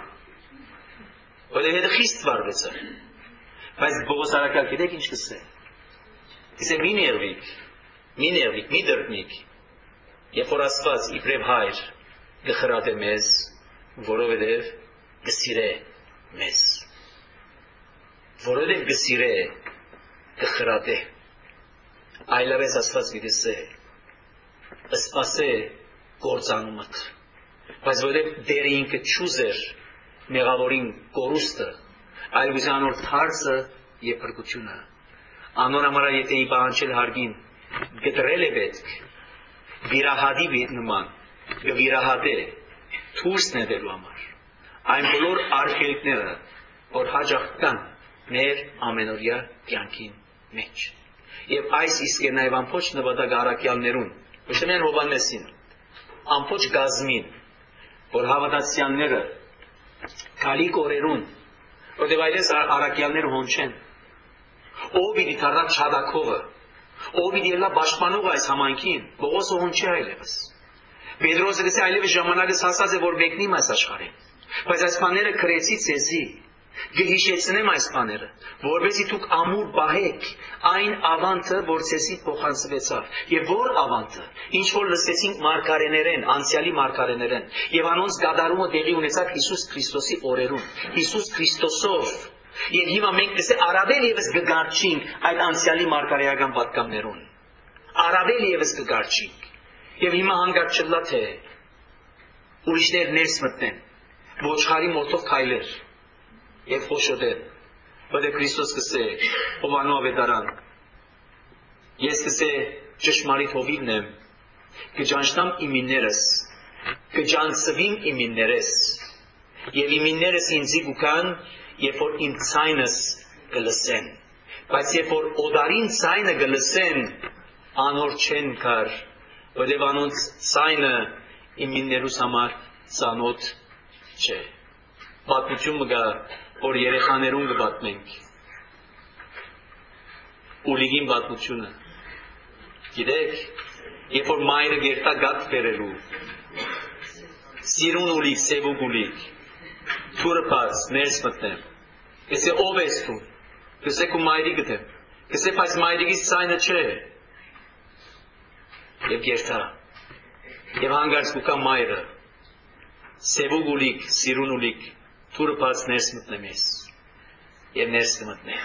որը հետը խիստ վարվեցը։ Բայց Պողոս առաքյալ գիտեք ինչ կսե։ Կսե մի ներվիկ, մի դրտնիկ, երբ որ Աստված իբրև հայր գխրատե մեզ, որովհետև գսիրե մեզ։ Որովհետև գսիրե, գխրատե։ Այլևս Աստված գիտեսե, սպասե գործանումըտ։ Բայց որովհետև դերը ինքը չուզեր մեղավորին կորուստը, այլ գուզանոր թարսը և փրկությունը։ Անոր համար եթե ի բանջել հարգին գտրել է պետք, վիրահատի նման, գվիրահատե, թուրս նետելու համար, այն բոլոր արգելքները, որ հաջող կան մեր ամենօրյա կյանքին մեջ։ Եվ այս իսկ է նաև ամբողջ նվատակ առաքյալներուն, ոչ միայն Հովհաննեսին, ամբողջ գազմին, որ հավատացյալները քալի կորերուն, որտեղ այլես առաքյալները հոնչեն, ով իդի թարնակ չադակովը, ով իդի ելա պաշտպանողը այս համայնքին, Պողոսը հոնչի այլևս։ Պետրոսը գսե այլևս ժամանակս հասած է, որ մեկնիմ այս աշխարհին։ Բայց այս բաները քրեցի ցեզի, գհիշեցնեմ այս բաները, որովհետեւ դուք ամուր պահեք այն ավանտը, որ ցեզի փոխանցվեցավ։ Եվ որ ավանտը, ինչ որ լսեցինք մարգարեներեն, անցյալի մարգարեներեն, եւ անոնց գադարումը տեղի ունեցավ Հիսուս Քրիստոսի օրերում, Հիսուս Քրիստոսով։ Եվ հիմա մենք դες առավել եւս կգարչինք այդ անցյալի մարգարեական պատգամներուն։ Առավել եւս կգարչինք։ Եվ հիմա հանգած չլա թե ուրիշներ ներս մտնեն, ոչխարի մոտով քայլեր եւ խոշոտեն, որը Քրիստոս կսե, ով անու ավետարան։ Ես կսե ճշմարիտ հովիվն եմ, կճանչնամ իմիններս, կճանցվիմ իմիններս, եւ իմիններս ինձի կուքան, երբ որ իմ ցայնս կլսեն, բայց երբ որ օդարին ցայնը կլսեն, անոր չեն կար, որովհետև անոնց ցայնը իմիններուս համար ծանոթ չէ։ Պատմություն մգա, որ երեխաներուն կպատմենք։ ուլիգին պատմությունը։ Գիտեք, երբ որ մայրը գերտա գատ բերելու, սիրուն ուլիկ, սևուկ ուլիկ, թուրը բաց, ներս մտնեմ, կսե ով ես տուն, կսե կու մայրի գտեմ, կսե բայց մայրիկից սայնը չէ, և գերտա, և հանգարց կուկա մայրը, սևուկ ուլիկ, սիրուն ուլիկ, թուրը բաց ներս մտնեմ ես, և ներս կմտնեմ։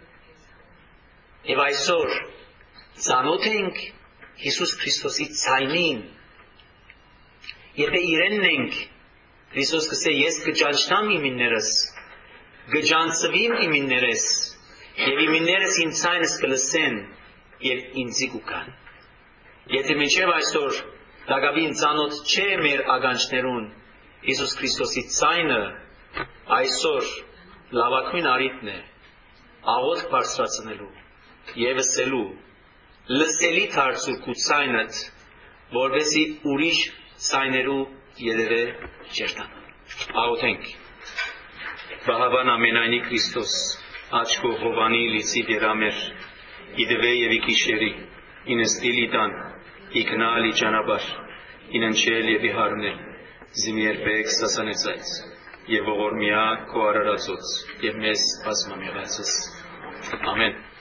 Եվ այսօր ծանոթ ենք Հիսուս Քրիստոսի ցայնին, եթե իրենն ենք, Քրիստոս կսե ես կճանչնամ իմիններս, կճանցվիմ իմիններս, և իմիններս իմ ցայնս կլսեն, և ինձի կուքան։ Եթե մինչև այսօր դակավին ծանոթ չէ մեր ականջներուն Հիսուս Քրիստոսի ցայնը, այսօր լավագույն առիթն է աղոթք բարձրացնելու և ըսելու լսելի դարձու քու ցայնդ, որպեսզի ուրիշ ցայներու ետևե չերտան։ Աղոթենք։ Վահավան ամենայնի Քրիստոս, աչքո հովանի լիցի դերամեր, իդվե և իքիշերի, ինստիլ իտան, իքնալ իճանաբար, ինընչել և իհարնել, զիմերբեք սասանեցայց, և ողորմիակ քո արարածոց, և մեզ բազմամեղացս։ Ամեն։